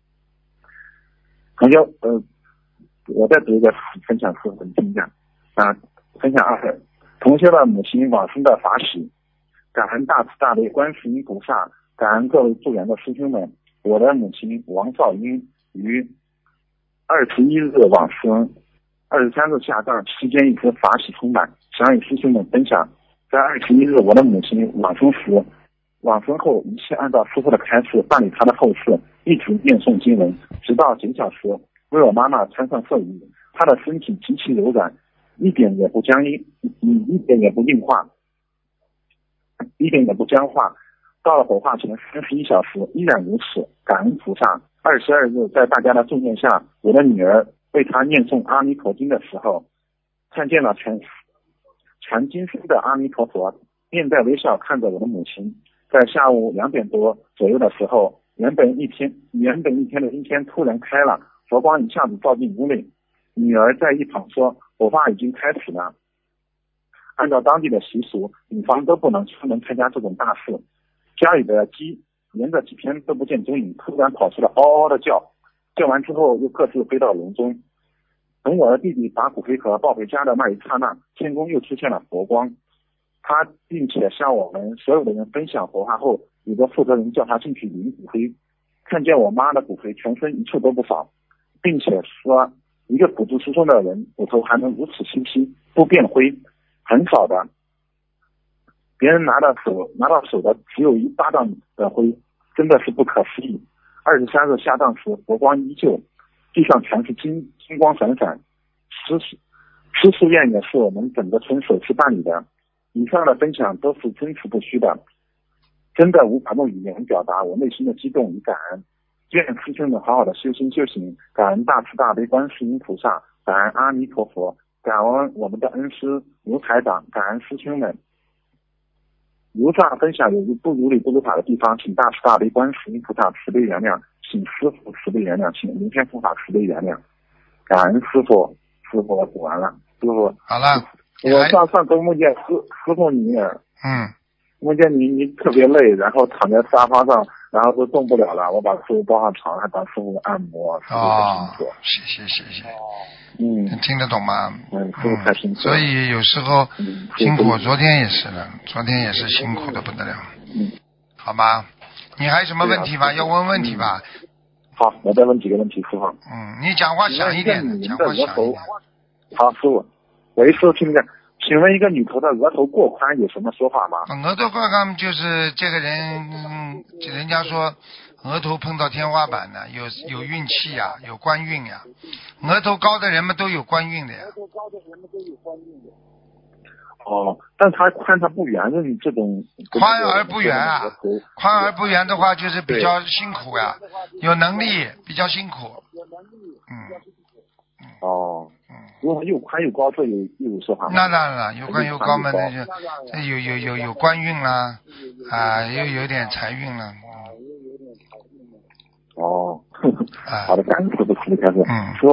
同学，呃，我再读一个分享师父你听一下啊，分享二，同学的母亲往生的法喜，感恩大慈大悲观世音菩萨，感恩各位助缘的师兄们。我的母亲王少英于二十一日往生，二十三日下葬，期间一直法喜充满，想与师兄们分享。在二十一日我的母亲往生时，往生后一切按照师父的开示办理她的后事，一直念诵经文，直到九小时为我妈妈穿上寿衣。她的身体极其柔软，一点也不僵硬，一点也不硬化，一点也不僵化。到了火化前三十一小时依然如此，感恩菩萨。二十二日在大家的助念下，我的女儿为她念诵阿弥陀经的时候，看见了全全金身的阿弥陀佛，面带微笑看着我的母亲。在下午两点多左右的时候，原本一天原本一天的阴天突然开了，佛光一下子照进屋里。女儿在一旁说，火化已经开始了。按照当地的习俗，女方都不能出门参加这种大事。家里的鸡连着几天都不见踪影，突然跑出来嗷嗷的叫，叫完之后又各自飞到笼中。等我的弟弟把骨灰盒抱回家的那一刹那，天空又出现了佛光。他并且向我们所有的人分享火化后，有个负责人叫他进去领骨灰，看见我妈的骨灰全身一处都不少，并且说一个普度师兄的人骨头还能如此清晰不变灰，很少的，别人拿到手拿到手的只有一巴掌的灰，真的是不可思议。二十三日下葬时佛光依旧，地上全是金金光闪闪。吃吃素宴也是我们整个村首次办理的。以上的分享都是真实不虚的，真的无法用语言表达我内心的激动与感恩。愿师兄们好好的修心修行，感恩大慈大悲观世音菩萨，感恩阿弥陀佛，感恩我们的恩师卢台长，感恩师兄们。如上分享有不如理不如法的地方，请大慈大悲观世音菩萨慈悲原谅，请师父慈悲原谅，请明天护法慈悲原谅。感恩师父，师父我读完了，师父好了。 我上上周梦见师师父你， 嗯， 梦见你你特别累，然后躺在沙发上，然后都动不了了，我把师父抱上床，还帮师父按摩，师父太辛苦。 谢谢谢谢。 嗯， 听得懂吗？ 嗯，师父太辛苦。 所以有时候辛苦，昨天也是的，昨天也是辛苦的不得了。 嗯， 好吗？你还有什么问题吗？要问问题吧。 好，我再问几个问题，师父。 嗯，你讲话响一点，讲话响一点。 好，师父。喂，师父听见？请问一个女头的额头过宽有什么说法吗？ 额头过宽就是这个人，嗯，人家说额头碰到天花板呢，有有运气呀、啊，有官运呀、啊。额头高的人们都有官运的呀。额头高的人们都有官运的。 哦，但他宽他不圆润这种。 宽而不圆啊，宽而不圆的话就是比较辛苦呀、啊，有能力比较辛苦。有能力。嗯。 哦。如果又宽又高，这有又有说法吗？ 那当然了，又宽又高嘛，那就这有有有有官运啦，啊，又有点财运了。 哦，好的，感恩师父慈悲开示。嗯，师父，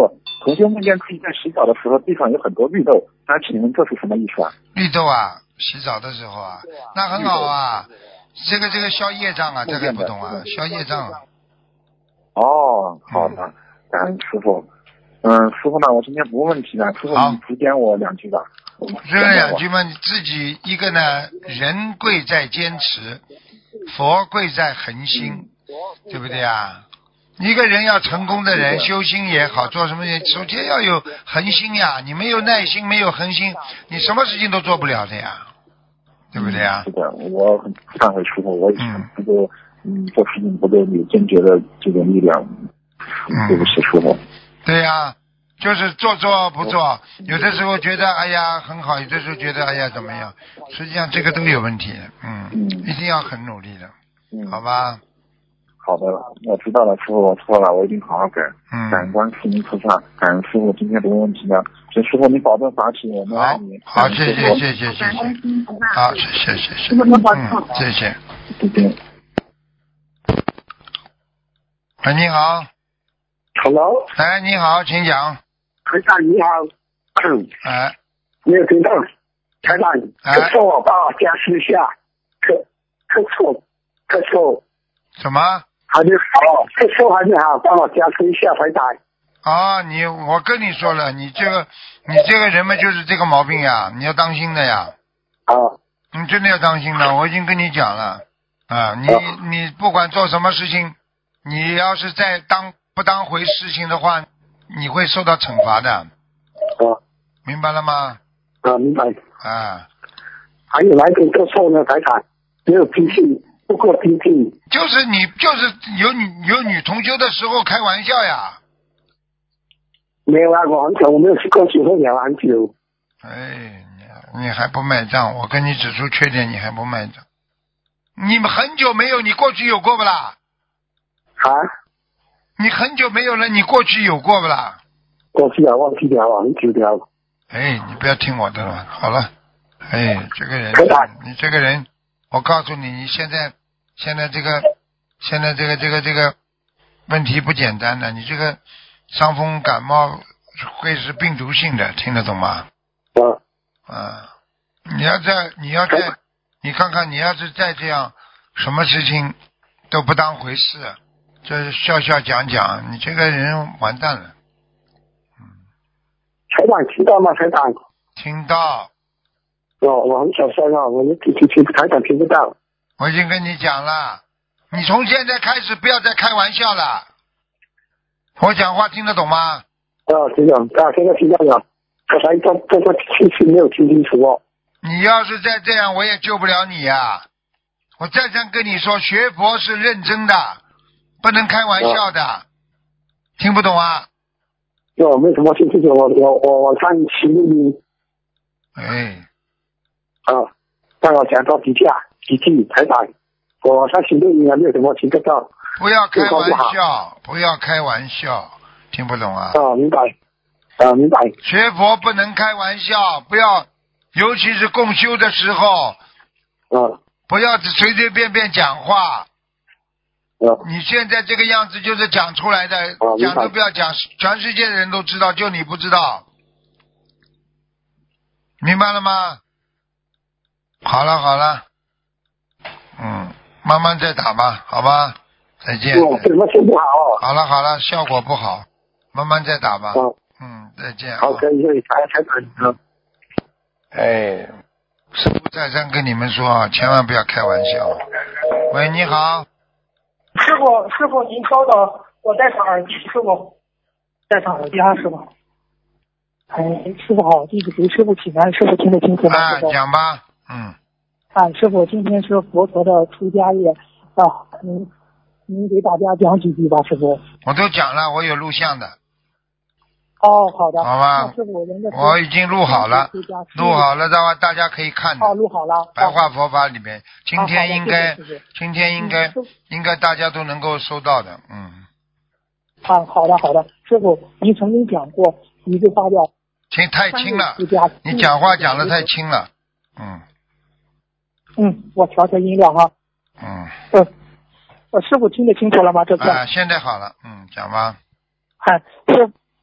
同修梦见自己在洗澡的时候，地上有很多绿豆，那请问这是什么意思啊？ 绿豆啊，洗澡的时候啊，那很好啊，这个这个消业障啊，这还不懂啊，消业障啊。 哦，好的，感恩师傅。嗯，师傅呢，我今天不问问题了，师傅你指点我两句吧。 这两句嘛，你自己一个呢，人贵在坚持，佛贵在恒心，对不对啊？一个人要成功的人，修心也好，做什么也，首先要有恒心呀。你没有耐心，没有恒心，你什么事情都做不了的呀，对不对呀？ 是的，我很忏悔师傅，我以前这个嗯做事情不够有坚决的这种力量，对不起师傅。 对呀，就是做做不做，有的时候觉得哎呀很好，有的时候觉得哎呀怎么样，实际上这个都有问题，嗯，嗯一定要很努力的，嗯，好吧。 好的，我知道了，师傅，我错了，我一定好好改。 嗯， 感恩观世音菩萨，感恩师傅，今天没问题了。请师傅你保重法体，我们爱你。 好，好，谢谢，谢谢，谢谢。好，谢谢，谢谢。嗯，谢谢。 再见。 喂，你好。 Hello。 哎，你好，请讲。 台长你好。 哎。 没有听到。台长，咳嗽我帮我加持一下，咳咳嗽咳嗽。 什么？ 还没好，咳嗽还没好，帮我加持一下台长。 啊，你我跟你说了，你这个你这个人嘛就是这个毛病呀，你要当心的呀。 啊。 你真的要当心的，我已经跟你讲了啊，你、啊、你不管做什么事情，你要是再当不当回事情的话，你会受到惩罚的。 啊。 明白了吗？ 啊，明白。 啊。 还有哪一种咳嗽呢，台长？没有脾气。不过脾气就是你，就是有女有女同修的时候开玩笑呀。 没有啊，我很久我没有去过酒后聊很久。 哎，你你还不买账？我跟你指出缺点，你还不买账？你们很久没有，你过去有过不啦？ 啊？ 你很久没有了，你过去有过不啦？ 过去啊，忘记了，很久了。 哎，你不要听我的了，好了。哎，这个人，你这个人。我告诉你，你现在现在这个现在这个这个这个问题不简单的，你这个伤风感冒会是病毒性的，听得懂吗？ 嗯。 啊，你要再你要再你看看，你要是再这样，什么事情都不当回事，就是笑笑讲讲，你这个人完蛋了。 嗯。台长听到吗？台长。 听到。 我我很小声啊，我们听听听台长听不到。 我已经跟你讲了，你从现在开始不要再开玩笑了。我讲话听得懂吗？ 啊，听懂啊，现在听到了。刚才这这个听清没有听清楚哦。 你要是再这样，我也救不了你呀、啊。我再三跟你说，学佛是认真的，不能开玩笑的。啊、听不懂啊？ 我没什么听清楚，我我我我看实录音。 哎。 啊，帮我讲到底下笔记台长，我上行动营还没有什么听得到。 不要开玩笑，不要开玩笑，听不懂啊？ 啊，明白，啊，明白。 学佛不能开玩笑，不要，尤其是共修的时候， 啊， 不要随随便便讲话。 啊， 你现在这个样子就是讲出来的， 啊、 讲都不要讲，全世界的人都知道，就你不知道，明白了吗？好了好了，嗯，慢慢再打吧，好吧，再见。 哦，怎么听不好、哦？ 好了好了，效果不好，慢慢再打吧。 哦、 嗯，再见。 好，可以可以，才才打。 哎，师父再三跟你们说啊，千万不要开玩笑。喂，你好。 师傅，师傅您稍等，我戴上耳机，师傅戴上耳机啊，师傅。哎，师傅好，弟子给师傅请安，师傅听得清楚吗？ 啊，讲吧。嗯， 啊，师傅，今天是佛陀的出家日啊，您您给大家讲几句吧，师傅。 我都讲了，我有录像的。 哦，好的。 好吧。 师傅，人家我已经录好了，录好了的话，大家可以看的。 哦，录好了。 白话佛法里面，今天应该， 啊、 今天应该、嗯，应该大家都能够收到的，嗯。 啊，好的，好的，师傅，您曾经讲过一句话叫“ 轻太轻了”，你讲话讲的太轻了，嗯。 嗯，我调调音量哈。 嗯。 呃，呃，师傅听得清楚了吗？这次。 啊，现在好了，嗯，讲吧。 哎，师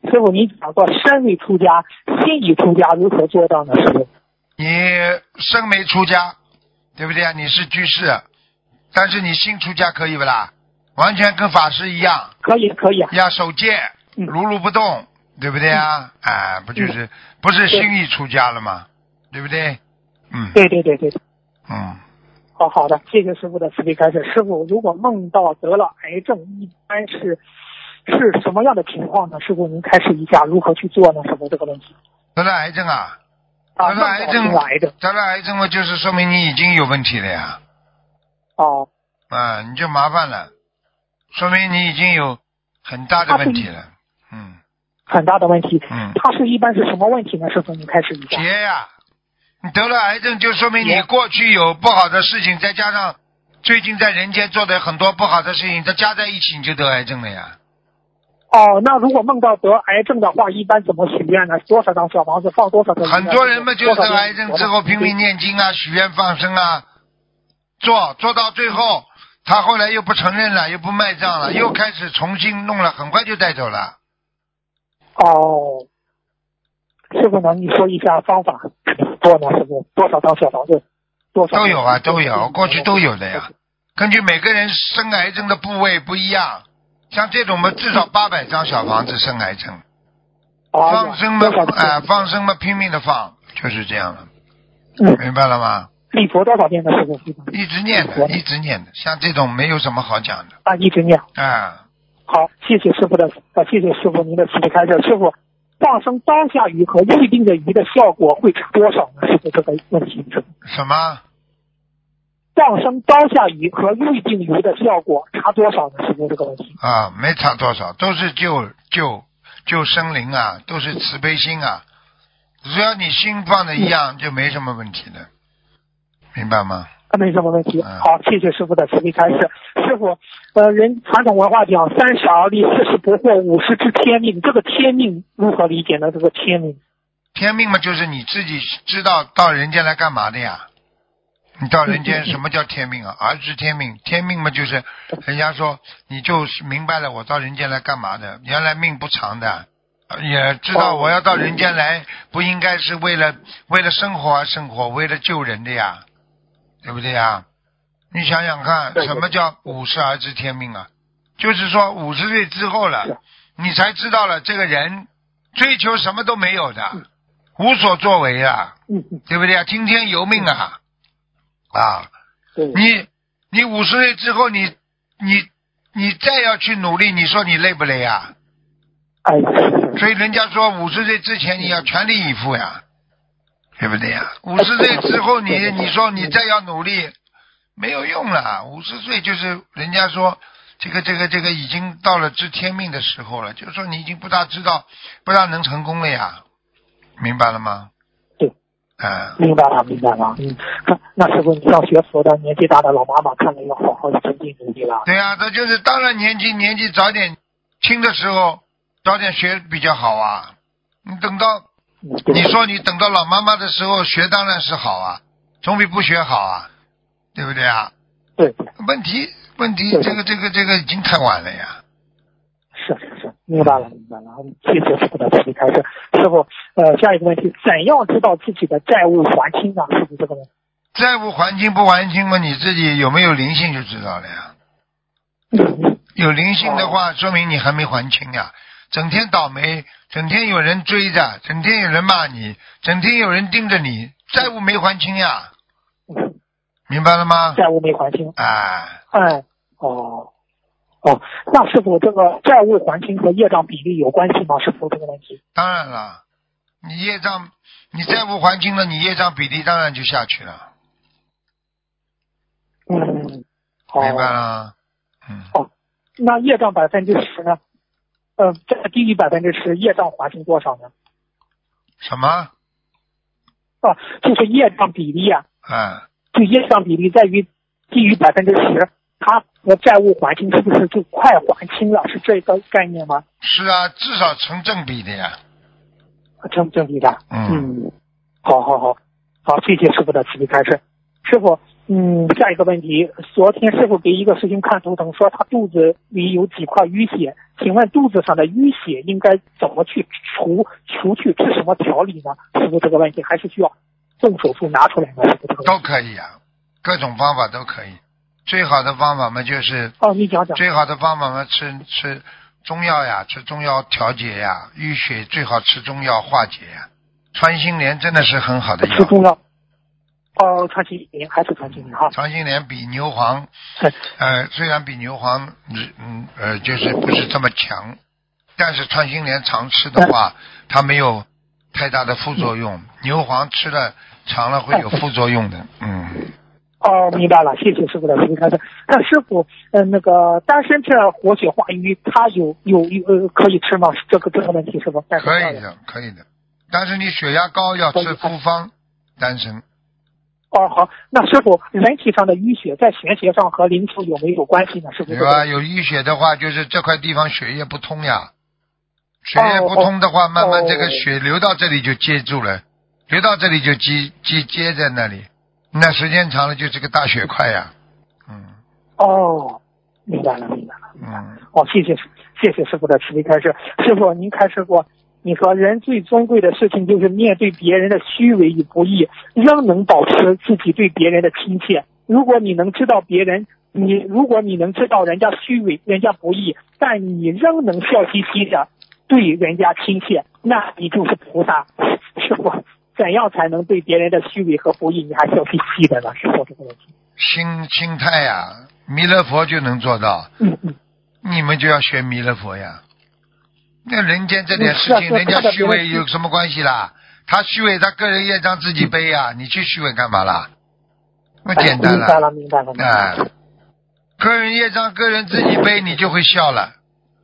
师傅，您讲过身未出家，心已出家，如何做到呢？师傅， 你身没出家，对不对啊？你是居士，但是你心出家可以不啦？完全跟法师一样。 可以，可以啊。 要守戒，如如不动，对不对啊？嗯、啊，不就是、嗯、不是心意出家了吗？对不对？嗯。 对对对对。 嗯。 好好的，谢谢师傅的慈悲开示。师傅，如果梦到得了癌症，一般是是什么样的情况呢？师傅，您开示一下如何去做呢？师傅，这个问题。 得了癌症啊？ 啊， 得了癌症， 得了癌症， 得了癌症嘛，就是说明你已经有问题了呀。 哦。 啊，你就麻烦了，说明你已经有很大的问题了。嗯。 很大的问题。 嗯。 它是一般是什么问题呢？师傅，您开示一下。 结呀。你得了癌症，就说明你过去有不好的事情，再加上最近在人间做的很多不好的事情，它加在一起，你就得癌症了呀。 哦，那如果梦到得癌症的话，一般怎么许愿呢？多少张小房子，放多少个？ 很多人嘛，就是得癌症之后拼命念经啊，许愿放生啊，做做到最后，他后来又不承认了，又不卖账了，又开始重新弄了，很快就带走了。 哦，师傅呢？你说一下方法。多呢？师傅，多少张小房子？多少？ 都有啊，都有，过去都有的呀。根据每个人生癌症的部位不一样，像这种嘛，至少八百张小房子生癌症。放生嘛，哎、呃，放生嘛，拼命的放，就是这样了。 嗯， 明白了吗？ 礼佛多少遍的师傅？ 一直念的，一直念的，像这种没有什么好讲的。 啊，一直念。 啊。 好，谢谢师傅的，啊，谢谢师傅您的慈悲开示。师傅。放生当下鱼和预定的鱼的效果会差多少呢？是不是这个问题？ 什么？ 放生当下鱼和预定鱼的效果差多少呢？是不是这个问题？ 啊，没差多少，都是救救救生灵啊，都是慈悲心啊，只要你心放的一样，嗯、就没什么问题的，明白吗？ 没什么问题。好，谢谢师傅的慈悲开示。师傅，呃，人传统文化讲三十而立，四十不惑，五十知天命。这个天命如何理解呢？这个天命， 天命嘛，就是你自己知道到人间来干嘛的呀？你到人间什么叫天命啊？而知天命，天命嘛，就是人家说你就明白了，我到人间来干嘛的？原来命不长的，也知道我要到人间来，不应该是为了为了生活而生活，为了救人的呀。对不对呀？你想想看，什么叫五十而知天命啊？就是说五十岁之后了，你才知道了这个人追求什么都没有的，无所作为啊，对不对啊？听天由命啊，啊，你你五十岁之后，你你你再要去努力，你说你累不累啊？所以人家说五十岁之前你要全力以赴呀。对不对呀？五十岁之后你，你你说你再要努力，没有用了。五十岁就是人家说这个这个这个已经到了知天命的时候了，就是说你已经不大知道，不大能成功了呀，明白了吗？ 对， 嗯， 明白了，明白了。嗯，那师傅，你像学佛的年纪大的老妈妈，看来要好好的精进努力了。 对呀、啊，这就是当然年纪年纪早点轻的时候，早点学比较好啊。你等到。你说你等到老妈妈的时候学当然是好啊，总比不学好啊，对不对啊？ 对。 问题问题这个这个这个已经太晚了呀。 是是是，明白了明白了，谢谢师傅的慈悲开示。师傅，呃，下一个问题，怎样知道自己的债务还清呢？是不是这个问题？ 债务还清不还清嘛，你自己有没有灵性就知道了呀。 嗯、 有灵性的话，说明你还没还清呀。整天倒霉，整天有人追着，整天有人骂你，整天有人盯着你，债务没还清呀，明白了吗？ 债务没还清， 哎哎，哦哦，那师傅，这个债务还清和业障比例有关系吗？师傅，这个问题？ 当然了，你业障，你债务还清了，你业障比例当然就下去了。 嗯， 明白了。嗯。 哦，那业障百分之十呢？呃，在低于百分之十，业障还清多少呢？ 什么？ 啊，就是业障比例啊。 嗯。 就业障比例在于低于百分之十，它和债务还清是不是就快还清了？是这个概念吗？ 是啊，至少成正比的呀。 成正比的。 嗯。 嗯，好好好，好，谢谢师傅的慈悲开示。师傅， 嗯，下一个问题，昨天师傅给一个师兄看图腾，说他肚子里有几块淤血，请问肚子上的淤血应该怎么去除？除去吃什么调理呢？师傅这个问题还是需要动手术拿出来呢？ 都可以啊，各种方法都可以。最好的方法嘛就是哦，你讲讲。 最好的方法嘛吃吃中药呀，吃中药调节呀，淤血最好吃中药化解呀。穿心莲真的是很好的药。 吃中药。哦，穿心莲还是穿心莲哈？ 穿心莲比牛黄，呃，虽然比牛黄，嗯呃，就是不是这么强，但是穿心莲常吃的话，它没有太大的副作用。牛黄吃了长了会有副作用的，嗯。 哦，明白了，谢谢师傅的分开的。那师傅，呃，那个丹参这活血化瘀，它有有呃可以吃吗？这个这个问题是不？ 可以的，可以的。但是你血压高要吃复方丹参。 哦，好，那师傅，人体上的淤血在玄学上和灵修有没有关系呢？是不是？ 有啊，有淤血的话，就是这块地方血液不通呀，血液不通的话， 哦、 慢慢这个血流到这里就接住了，哦、流到这里就接接接在那里，那时间长了就是个大血块呀。嗯。 哦，明白了，明白了。 嗯。 哦，谢谢谢谢师傅的慈悲开示。师傅，您开示过。你说人最尊贵的事情就是面对别人的虚伪与不义，仍能保持自己对别人的亲切。如果你能知道别人，你如果你能知道人家虚伪，人家不义，但你仍能笑嘻嘻的对人家亲切，那你就是菩萨。师傅，怎样才能对别人的虚伪和不义你还笑嘻嘻的呢？师傅这个问题。 心心态呀、啊，弥勒佛就能做到。 嗯嗯。 你们就要学弥勒佛呀。那人间这点事情，人家虚伪有什么关系啦？他虚伪，他个人业障自己背呀、啊，你去虚伪干嘛啦？那简单了。 明白了，明白了。 哎，个人业障个人自己背，你就会笑了。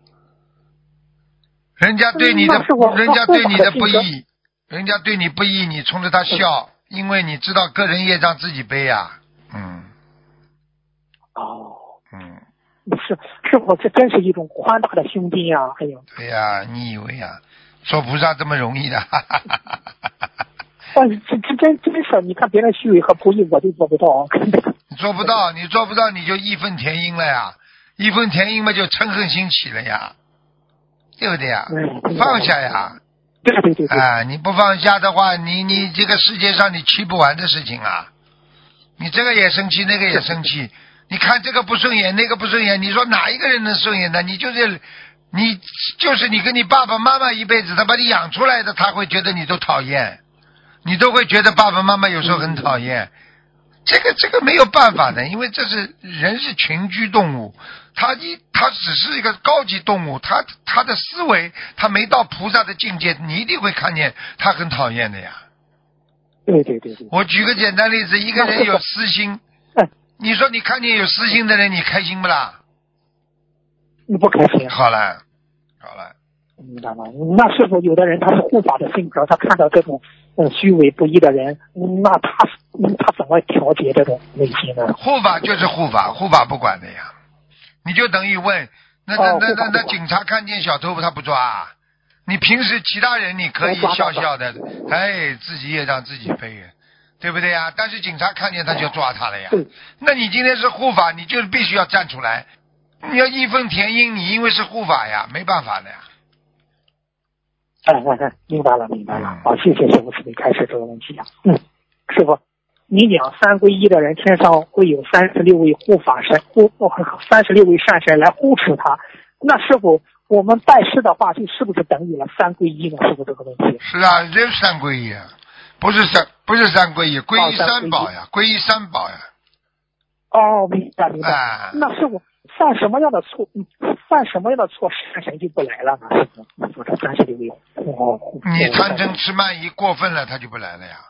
人家对你的，人家对你的不义，人家对你不义，你冲着他笑，因为你知道个人业障自己背呀、啊。嗯。 哦。 嗯。 是是否这真是一种宽大的胸襟呀、啊？哎呦， 对呀、啊，你以为啊，做菩萨这么容易的？哈哈哈哈哈！ 哦，这这真真是，你看别人虚伪和不义，我就做不到。 你做不到，你做不到，你就义愤填膺了呀！义愤填膺嘛，就嗔恨心起了呀，对不对呀？ 嗯、 放下呀！ 对对对对。 啊，你不放下的话，你你这个世界上你气不完的事情啊！你这个也生气，那个也生气。你看这个不顺眼，那个不顺眼，你说哪一个人能顺眼呢？你就是你就是你跟你爸爸妈妈一辈子，他把你养出来的，他会觉得你都讨厌，你都会觉得爸爸妈妈有时候很讨厌。这个这个没有办法的，因为这是人是群居动物，他一他只是一个高级动物，他他的思维他没到菩萨的境界，你一定会看见他很讨厌的呀。 对对对对。 我举个简单例子，一个人有私心。你说你看见有私心的人，你开心不啦？ 你不开心。 好了，好了。 明白吗？那是否有的人他是护法的性格，他看到这种嗯虚伪不义的人，那他他怎么调节这种内心呢？ 护法就是护法，护法不管的呀。你就等于问，那那那那那警察看见小偷他不抓啊？你平时其他人你可以笑笑的，哎，自己业障自己背。对不对呀？但是警察看见他就抓他了呀。那你今天是护法，你就必须要站出来，你要义愤填膺，你因为是护法呀，没办法的呀。 哎哎哎，明白了明白了。好、嗯，谢谢师傅慈悲开示这个问题啊。嗯，师傅，你讲三皈依的人天上会有三十六位护法神护三十六位善神来护持他，那师傅我们拜师的话，就是不是等于了三皈依呢？师傅这个问题。 是啊，这三皈依啊。不是三不是三皈依，皈依三宝呀，皈依三宝呀。 哦，明白明白。 啊、 那师傅犯什么样的错？犯什么样的错，善神就不来了呢？师傅，你说这三十六位哦。 你贪嗔痴慢疑过分了，他就不来了呀。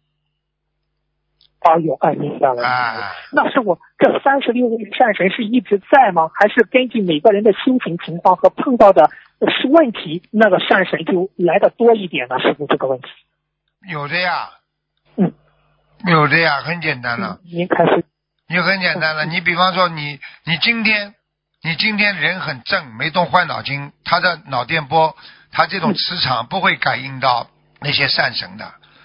哦哟，哎，明白了。 啊、 那师傅，这三十六位善神是一直在吗？还是根据每个人的心情情况和碰到的问题，那个善神就来的多一点呢？师傅，这个问题。 有的呀， 嗯， 有的呀，很简单了。 您开始， 你很简单了。你比方说你，你今天，你今天人很正，没动坏脑筋，他的脑电波，他这种磁场不会感应到那些善神的。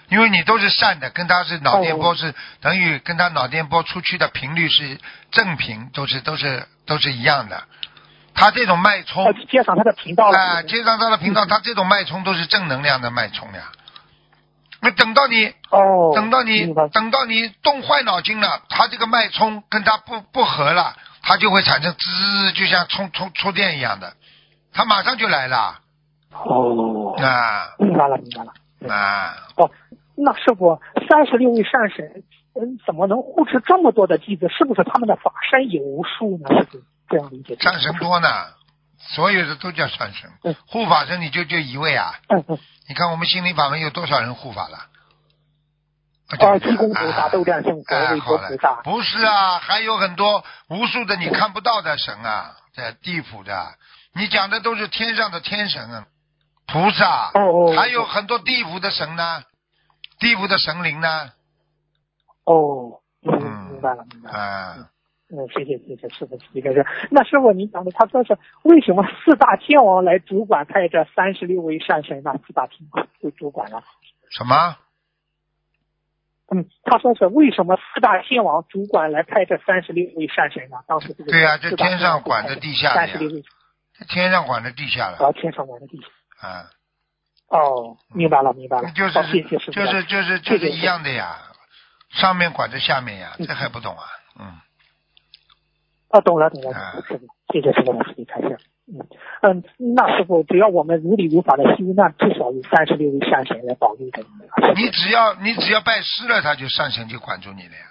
因为你都是善的，跟他是脑电波是、哦、等于跟他脑电波出去的频率是正频，都是都是都是一样的。他这种脉冲， 接上他的频道了， 啊、呃，接上他的频道，他这种脉冲都是正能量的脉冲呀。那等到你， 哦， 等到你，等到你动坏脑筋了，他这个脉冲跟他不不合了，他就会产生滋，就像充充充电一样的，他马上就来了。 哦， 啊， 明白了，明白了。 啊， 哦，那师傅，三十六位善神，嗯，怎么能护持这么多的弟子？是不是他们的法身有无数呢？是不是这样理解？ 善神多呢，所有的都叫善神。 嗯、 护法神你就就一位啊。 嗯嗯。 你看我们心灵法门有多少人护法了？ 啊，济公菩萨、斗战胜佛、韦陀菩萨。 不是啊，还有很多无数的你看不到的神啊，在地府的。你讲的都是天上的天神啊。菩萨， 哦哦， 还有很多地府的神呢，地府的神灵呢。 哦，嗯，明白了，明白了。啊，嗯，谢谢谢谢师傅这个是。那师傅您讲的，他说是为什么四大天王来主管派这三十六位善神呢？四大天王就主管了。 什么？ 嗯，他说是为什么四大天王主管来派这三十六位善神呢？当时这个对呀、啊，这天上管着地下的呀。 三十六位。 天上管着地下的。 啊，天上管着地下。 啊， 哦，明白了，明白了， 就是、 哦、谢谢师傅， 就是就是就是一样的呀，上面管着下面呀，这还不懂啊？嗯。 哦，懂了，懂了，啊、师傅，谢谢师傅的慈悲开示。嗯嗯，那师傅，只要我们如理如法的修，那至少有三十六位善神来保佑着你们。 你只要你只要拜师了，他就善神就管住你了呀。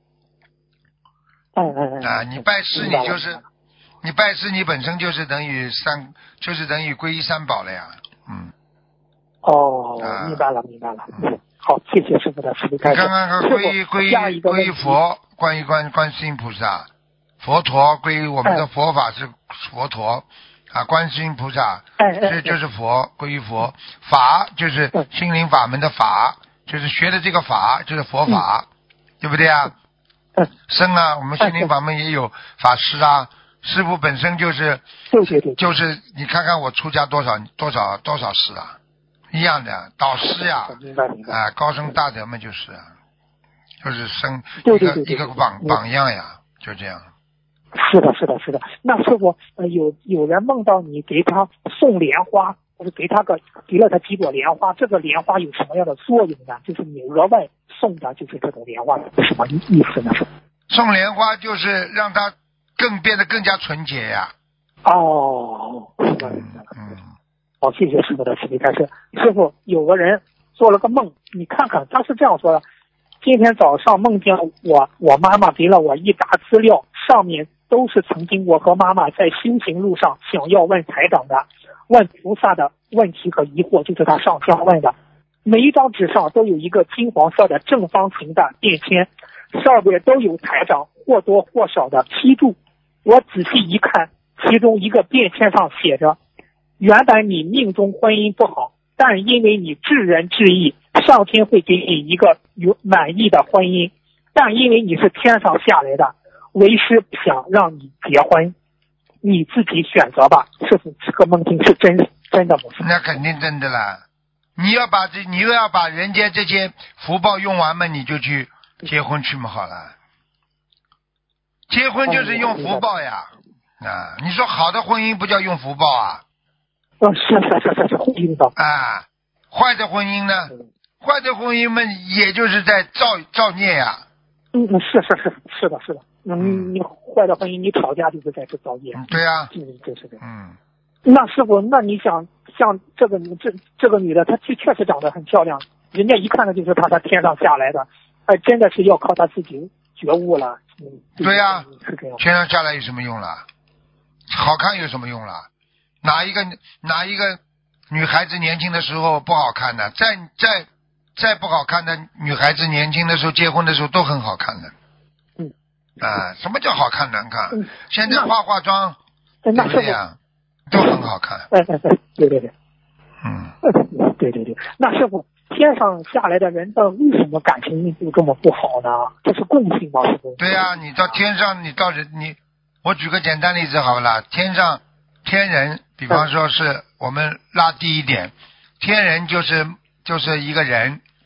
嗯嗯嗯。 啊，你拜师你就是。你拜师，你本身就是等于三，就是等于皈依三宝了呀，嗯。 哦，啊、明白了，明白了。嗯，好，谢谢师傅的慈悲开示。 你看看皈依皈依皈依佛，观一观观世音菩萨，佛陀皈依我们的佛法是佛陀，啊，观世音菩萨，这就是佛，皈依佛，法就是心灵法门的法，就是学的这个法就是佛法，嗯、对不对啊？ 嗯。 僧啊，我们心灵法门也有法师啊。师父本身就是， 对对对， 就是你看看我出家多少多少多少师啊，一样的导师呀，啊、呃，高僧大德们就是啊，就是生一个一个榜榜样呀，就这样。 是的，是的，是的。那师傅，呃，有有人梦到你给他送莲花，或者给他个给了他几朵莲花，这个莲花有什么样的作用呢？就是你额外送的就是这种莲花，什么意思呢？ 送莲花就是让他。更变得更加纯洁呀！ 哦， 嗯嗯， 好，谢谢师傅的慈悲开示。师傅，有个人做了个梦，你看看，他是这样说的：今天早上梦见我，我妈妈给了我一沓资料，上面都是曾经我和妈妈在修行路上想要问台长的、问菩萨的问题和疑惑，就是他上香问的。每一张纸上都有一个金黄色的正方形的便签，上面都有台长或多或少的批注。我仔细一看，其中一个便签上写着：原本你命中婚姻不好，但因为你治人治义，上天会给你一个有满意的婚姻，但因为你是天上下来的，为师不想让你结婚，你自己选择吧。师父，这个梦境是真真的吗？ 那肯定真的啦！你要把这，你又要把人家这些福报用完嘛，你就去结婚去嘛，好了。结婚就是用福报呀，啊！你说好的婚姻不叫用福报啊？ 哦，是是是是是婚姻的啊，坏的婚姻呢？坏的婚姻们也就是在造造孽呀。 嗯嗯，是是是是的是的，嗯，你坏的婚姻，你吵架就是在这造孽。 嗯，对呀、啊， 嗯，这是的。 嗯， 那师傅，那你想像这个这这个女的，她确确实长得很漂亮，人家一看呢就是她她天上下来的，哎，真的是要靠她自己觉悟了。嗯， 对呀、啊， 是这样。 天上下来有什么用了？好看有什么用了？哪一个哪一个女孩子年轻的时候不好看的？再再再不好看的女孩子年轻的时候结婚的时候都很好看的。 嗯。 啊，什么叫好看难看？ 嗯、 现在化化妆， 对不对呀？都很好看。 哎哎哎，对对对。 嗯。 对对对，那师傅。天上下来的人的为什么感情运就这么不好呢？这是共性吗？师傅？ 对呀、啊，你到天上，你到人，你我举个简单例子好了，天上天人，比方说是我们拉低一点，天人就是就是一个人，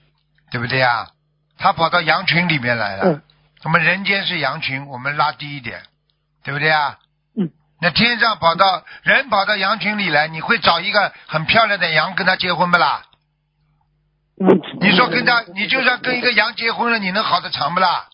对不对呀？他跑到羊群里面来了， 嗯， 我们人间是羊群，我们拉低一点，对不对啊？ 嗯， 那天上跑到人跑到羊群里来，你会找一个很漂亮的羊跟他结婚不啦？ 嗯， 你说跟他，你就算跟一个羊结婚了，你能好得长不啦？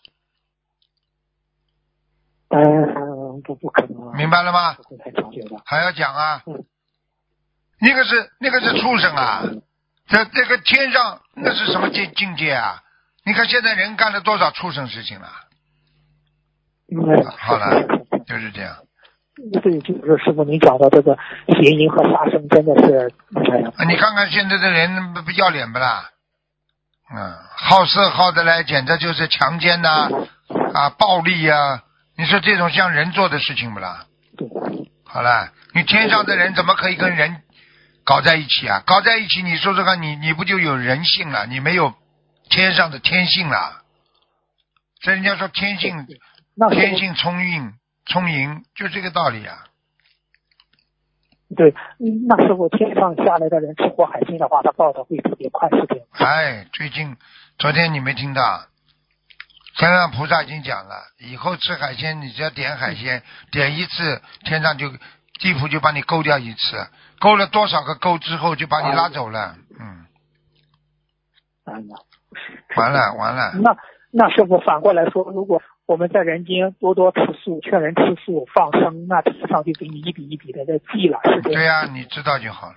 嗯，不不可能。 明白了吗？ 不会太强烈的。 还要讲啊？ 嗯， 那个是那个是畜生啊，这这个天上那是什么境境界啊？你看现在人干了多少畜生事情了？ 嗯， 好了，就是这样。 对，就是师傅您讲的这个邪淫和杀生真的是，哎呀， 你看看现在的人不不要脸不啦？嗯，好色好的来，简直就是强奸呐、啊，啊，暴力呀、啊！你说这种像人做的事情不啦？ 对。 好了，你天上的人怎么可以跟人搞在一起啊？搞在一起，你说说看，你你不就有人性了？你没有天上的天性了。所以人家说天性，天性聪颖，聪颖就这个道理啊。 对，那时候天上下来的人吃活海鲜的话，他报的会特别快，是这样。 哎，最近昨天你没听到？天上菩萨已经讲了，以后吃海鲜，你只要点海鲜，点一次，天上就地府就把你勾掉一次，勾了多少个勾之后就把你拉走了。嗯。 哎呀， 完了完了。 那那师傅反过来说，如果我们在人间多多吃素，劝人吃素放生，那天上就给你一笔一笔的在记了，是这样。 对呀、啊，你知道就好了。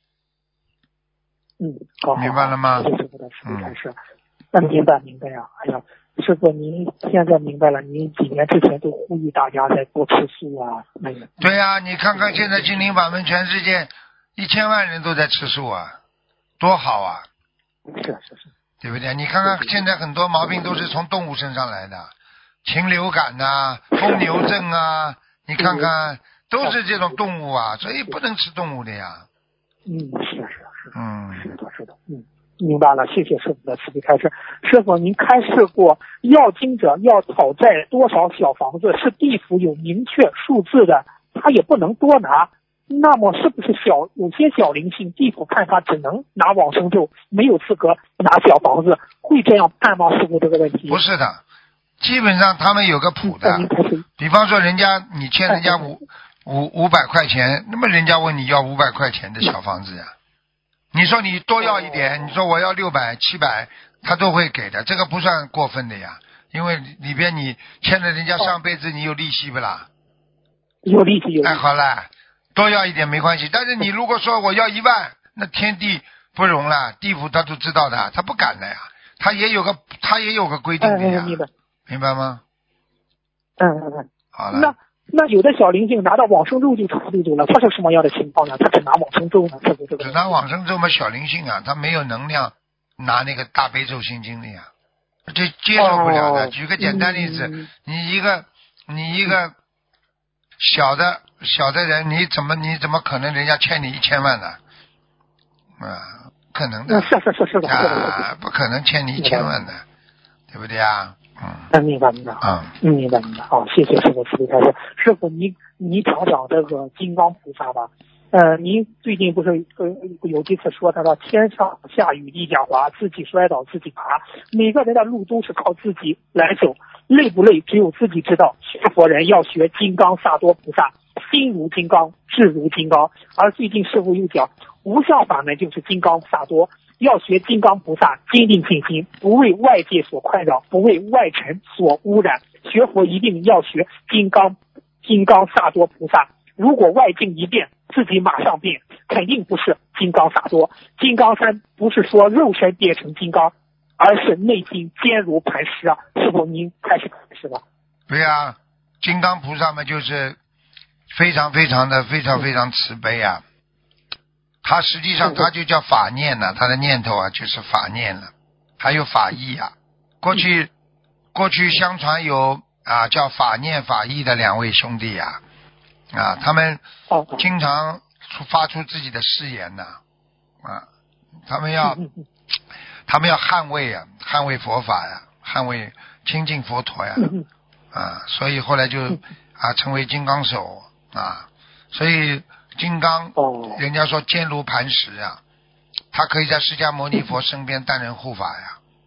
嗯，好， 明白了吗？ 谢谢师傅的慈悲开示。那明白明白啊！哎呀，师傅您现在明白了，您几年之前都呼吁大家在多吃素啊，那个。 对呀、啊，你看看现在心灵法门，全世界一千万人都在吃素啊，多好啊！ 是是是。 对不对？你看看现在很多毛病都是从动物身上来的，禽流感呐、啊、疯牛症啊，你看看都是这种动物啊，所以不能吃动物的呀。 嗯，是是是， 嗯， 是的，是的，嗯，明白了，谢谢师傅的慈悲开示。师傅，您开示过，要经者要讨债多少小房子是地府有明确数字的，他也不能多拿。那么是不是小有些小灵性，地府看他只能拿往生咒，没有资格拿小房子，会这样判吗？师傅这个问题不是的，基本上他们有个谱的。比方说，人家你欠人家五五五百块钱，那么人家问你要五百块钱的小房子呀，你说你多要一点，你说我要六百、七百，他都会给的，这个不算过分的呀，因为里边你欠了人家上辈子你有利息不啦？ 有利息有利息。 哎，好了。多要一点没关系，但是你如果说我要一万，那天地不容了，地府他都知道的，他不敢的呀，他也有个他也有个规定的呀， 嗯、明白明白吗？ 嗯嗯嗯。 好了。 那那有的小灵性拿到往生咒就超度走了，他是什么样的情况呢？他只拿往生咒呢？这个这个。 只拿往生咒嘛，小灵性啊，他没有能量拿那个大悲咒心经的呀，这接受不了的。哦、举个简单例子，嗯、你一个你一个小的。小的人，你怎么你怎么可能人家欠你一千万呢？啊，可能的。 是是是是的。 啊，不可能欠你一千万的，对不对啊？嗯。 嗯，明白明白。 嗯。 嗯，明白明白。好，谢谢师傅慈悲开示。师傅，你你讲讲这个金刚菩萨吧。呃，您最近不是呃有几次说他说天上下雨地下滑，自己摔倒自己爬，每个人的路都是靠自己来走，累不累只有自己知道。学佛人要学金刚萨多菩萨。心如金刚，志如金刚。而最近师父又讲，无相法门就是金刚萨多，要学金刚菩萨，坚定信心，不为外界所困扰，不为外尘所污染。学佛一定要学金刚金刚萨多菩萨。如果外境一变，自己马上变，肯定不是金刚萨多。金刚山不是说肉身变成金刚，而是内心坚如磐石啊！师父您开始开始吧。 对呀、啊，金刚菩萨嘛，就是非常非常的非常非常慈悲啊。他实际上他就叫法念呢、啊，他的念头啊就是法念了，还有法义啊。过去过去相传有啊叫法念法义的两位兄弟啊，啊他们经常发出自己的誓言呐、啊，啊他们要他们要捍卫啊，捍卫佛法呀、啊，捍卫亲近佛陀呀、啊，啊所以后来就啊成为金刚手啊，所以金刚人家说坚如磐石啊，他可以在释迦牟尼佛身边担任护法呀，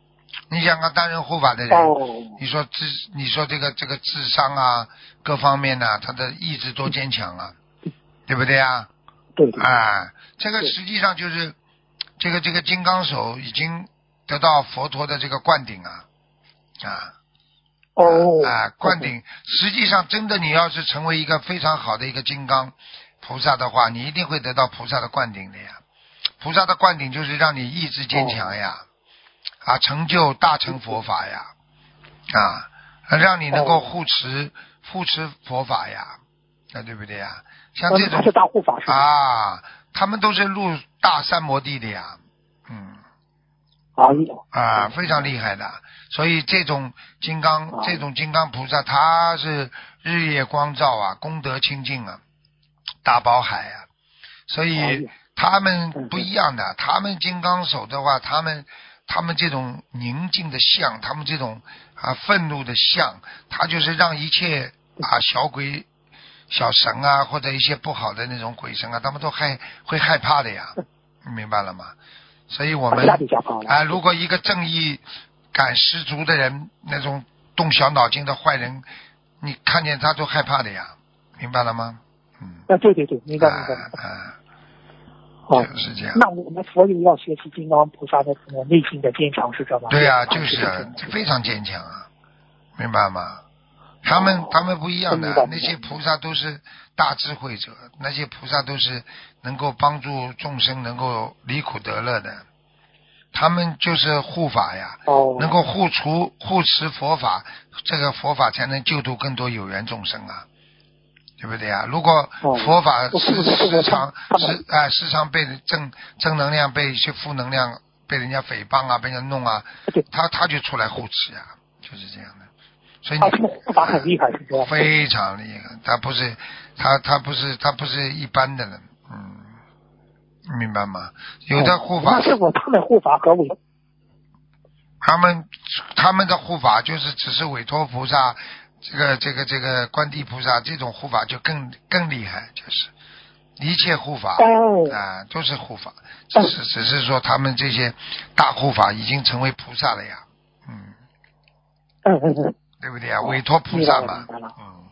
你想看担任护法的人， 哦、 你说智，你说这个这个智商啊，各方面呢、啊，他的意志多坚强啊，对不对啊？ 对对。 啊，这个实际上就是这个这个金刚手已经得到佛陀的这个灌顶啊啊。 哦。 啊，灌顶，实际上真的，你要是成为一个非常好的一个金刚菩萨的话，你一定会得到菩萨的灌顶的呀。菩萨的灌顶就是让你意志坚强呀，哦、啊，成就大乘佛法呀，啊，让你能够护持、哦、护持佛法呀，啊，对不对呀？像这种、 嗯、是大护法是啊，他们都是入大三摩地的呀，嗯。啊，非常厉害的，所以这种金刚，啊、这种金刚菩萨，他是日夜光照啊，功德清净啊，大宝海啊，所以他们不一样的，他们金刚手的话，他们他们这种宁静的相，他们这种啊愤怒的相，他就是让一切啊小鬼、小神啊，或者一些不好的那种鬼神啊，他们都害会害怕的呀，你明白了吗？所以我们啊，如果一个正义感十足的人，那种动小脑筋的坏人，你看见他都害怕的呀，明白了吗？嗯。 啊，对对对，明白明白。 啊， 哦， 就是这样。 那我们佛友要学习金刚菩萨的内心的坚强，是这吗？ 对啊，就是啊，非常坚强啊，明白吗？他们、哦、他们不一样的，那些菩萨都是大智慧者，那些菩萨都是能够帮助众生能够离苦得乐的，他们就是护法呀， 哦、 能够护除护持佛法，这个佛法才能救度更多有缘众生啊，对不对啊？如果佛法时、哦、时常时啊时常被正正能量被一些负能量被人家诽谤啊，被人家弄啊，他他就出来护持呀，就是这样的。所以你护法很厉害，是吧？ 非常厉害，他不是他他不是他不是一般的人，嗯，明白吗？有的护法， 那是我他们护法和委， 他们他们的护法就是只是委托菩萨，这个这个这个观地菩萨这种护法就更更厉害，就是一切护法、 哦、 啊都是护法，只是只是说他们这些大护法已经成为菩萨了呀，嗯嗯嗯嗯。 对不对啊？委托菩萨嘛，嗯，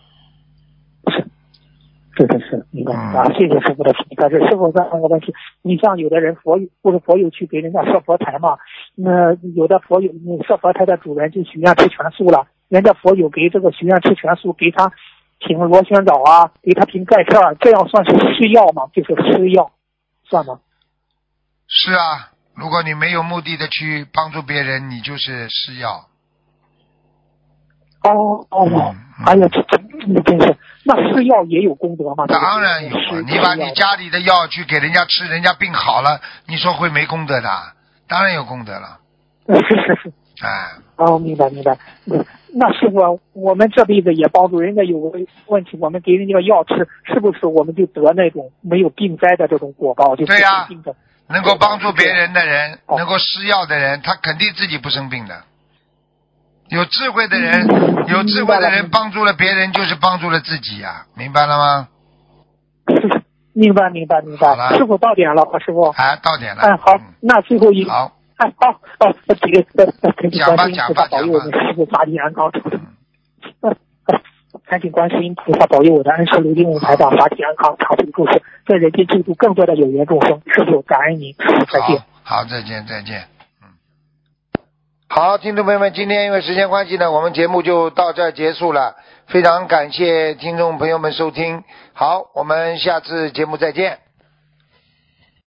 是的是，明白啊！谢谢师傅的提示。这师傅再问个问题，你像有的人佛友不是佛友去给人家设佛台嘛？那有的佛友那设佛台的主人就许愿吃全素了，人家佛友给这个许愿吃全素，给他品螺旋藻啊，给他瓶钙片，这样算是施药吗？就是施药，算吗？ 是啊，如果你没有目的的去帮助别人，你就是施药。 哦哦， 嗯、 哎呀，这这真是，那施药也有功德吗？ 当然有啊！你把你家里的药去给人家吃，人家病好了，你说会没功德的？当然有功德了。 是是是。 哎。 哦，明白明白。那师傅，我们这辈子也帮助人家有个问题，我们给人家药吃，是不是我们就得那种没有病灾的这种果报？就对呀、啊， 的能够帮助别人的人，哦、能够施药的人，他肯定自己不生病的。有智慧的人，嗯、有智慧的人帮助了别人，就是帮助了自己呀、啊，明白了吗？ 明白明白明白。师傅到点了，师傅。 哎，到点了。 哎，好，嗯、那最后一好。 哎，好，哦，这个恳请观世音菩萨保佑我们讲吧师傅法体安康。嗯，恳请观世音菩萨保佑我的恩师卢金武台长法体安康，长寿住世，在人间救度更多的有缘众生。师傅，感恩您，再见。 好，好，再见，再见。好，听众朋友们，今天因为时间关系呢，我们节目就到这儿结束了。非常感谢听众朋友们收听，好，我们下次节目再见。